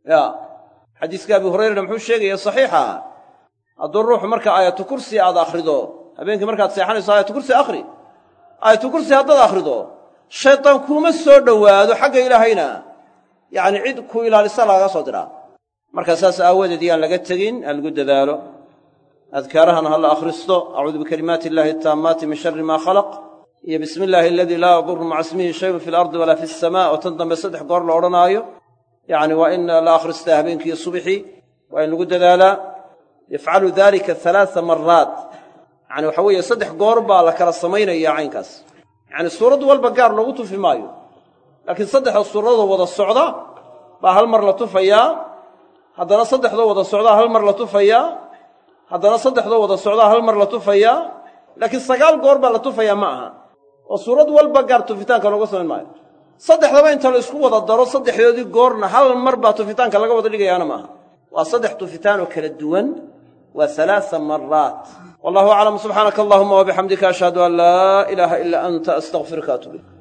xadiiska abi hurayrana muxuu sheegaya saxiixa hadduu ruuxu marka aayatu kursi aad akhrido habeenkii markaad seexanayso aayatu kursi akhri. aayatu kursi haddaad akhrido shaydaan kuuma soo dhowaado xagga ilaahayna yacni cid ku ilaalisa lagaga soo diraa. marka saas aawadeed yaan laga tegin ha lagu dadaalo. adkaarahana ha la akhristo acuudu bikalimaati illaahi ataammaati min sharri maa khalaq iyo bismi illaahi aladii laa yadurru maca ismihi shayun fi alardi walaa fi asamaa oo tan dambe 3 goor la odhanaayo. yacni waa in la akhristaa habeenkiiyo subixii, waa in lagu dadaalaa. yafcalu dalika 3 maraat, yacni waxa weeye 3 goor baa la kala samaynayaa caynkaas. yacni suurad walba gaar loogu tufi maayo, laakiin 3 suuradoo wada socda baa hal mar la tufayaa, haddana 3doo wada socdaa hal mar la tufayaa, haddana 3doo wada socdaa hal mar la tufayaa. laakiin 9 goor baa la tufayaa ma aha, oo suurad walba gaar tufitaanka looga samayn maayo. 3daba inta la isku wada daro 3doodii goorna hal mar baa tufitaanka laga wada dhigayaana maaha. waa 3 tufitaan oo kala duwan, waa 3 maraat. wallahu aclam. subxaanaka allahuma wabixamdika ashhadu an laa ilaaha ilaa anta astaghfiruka wa atuubu ilayk.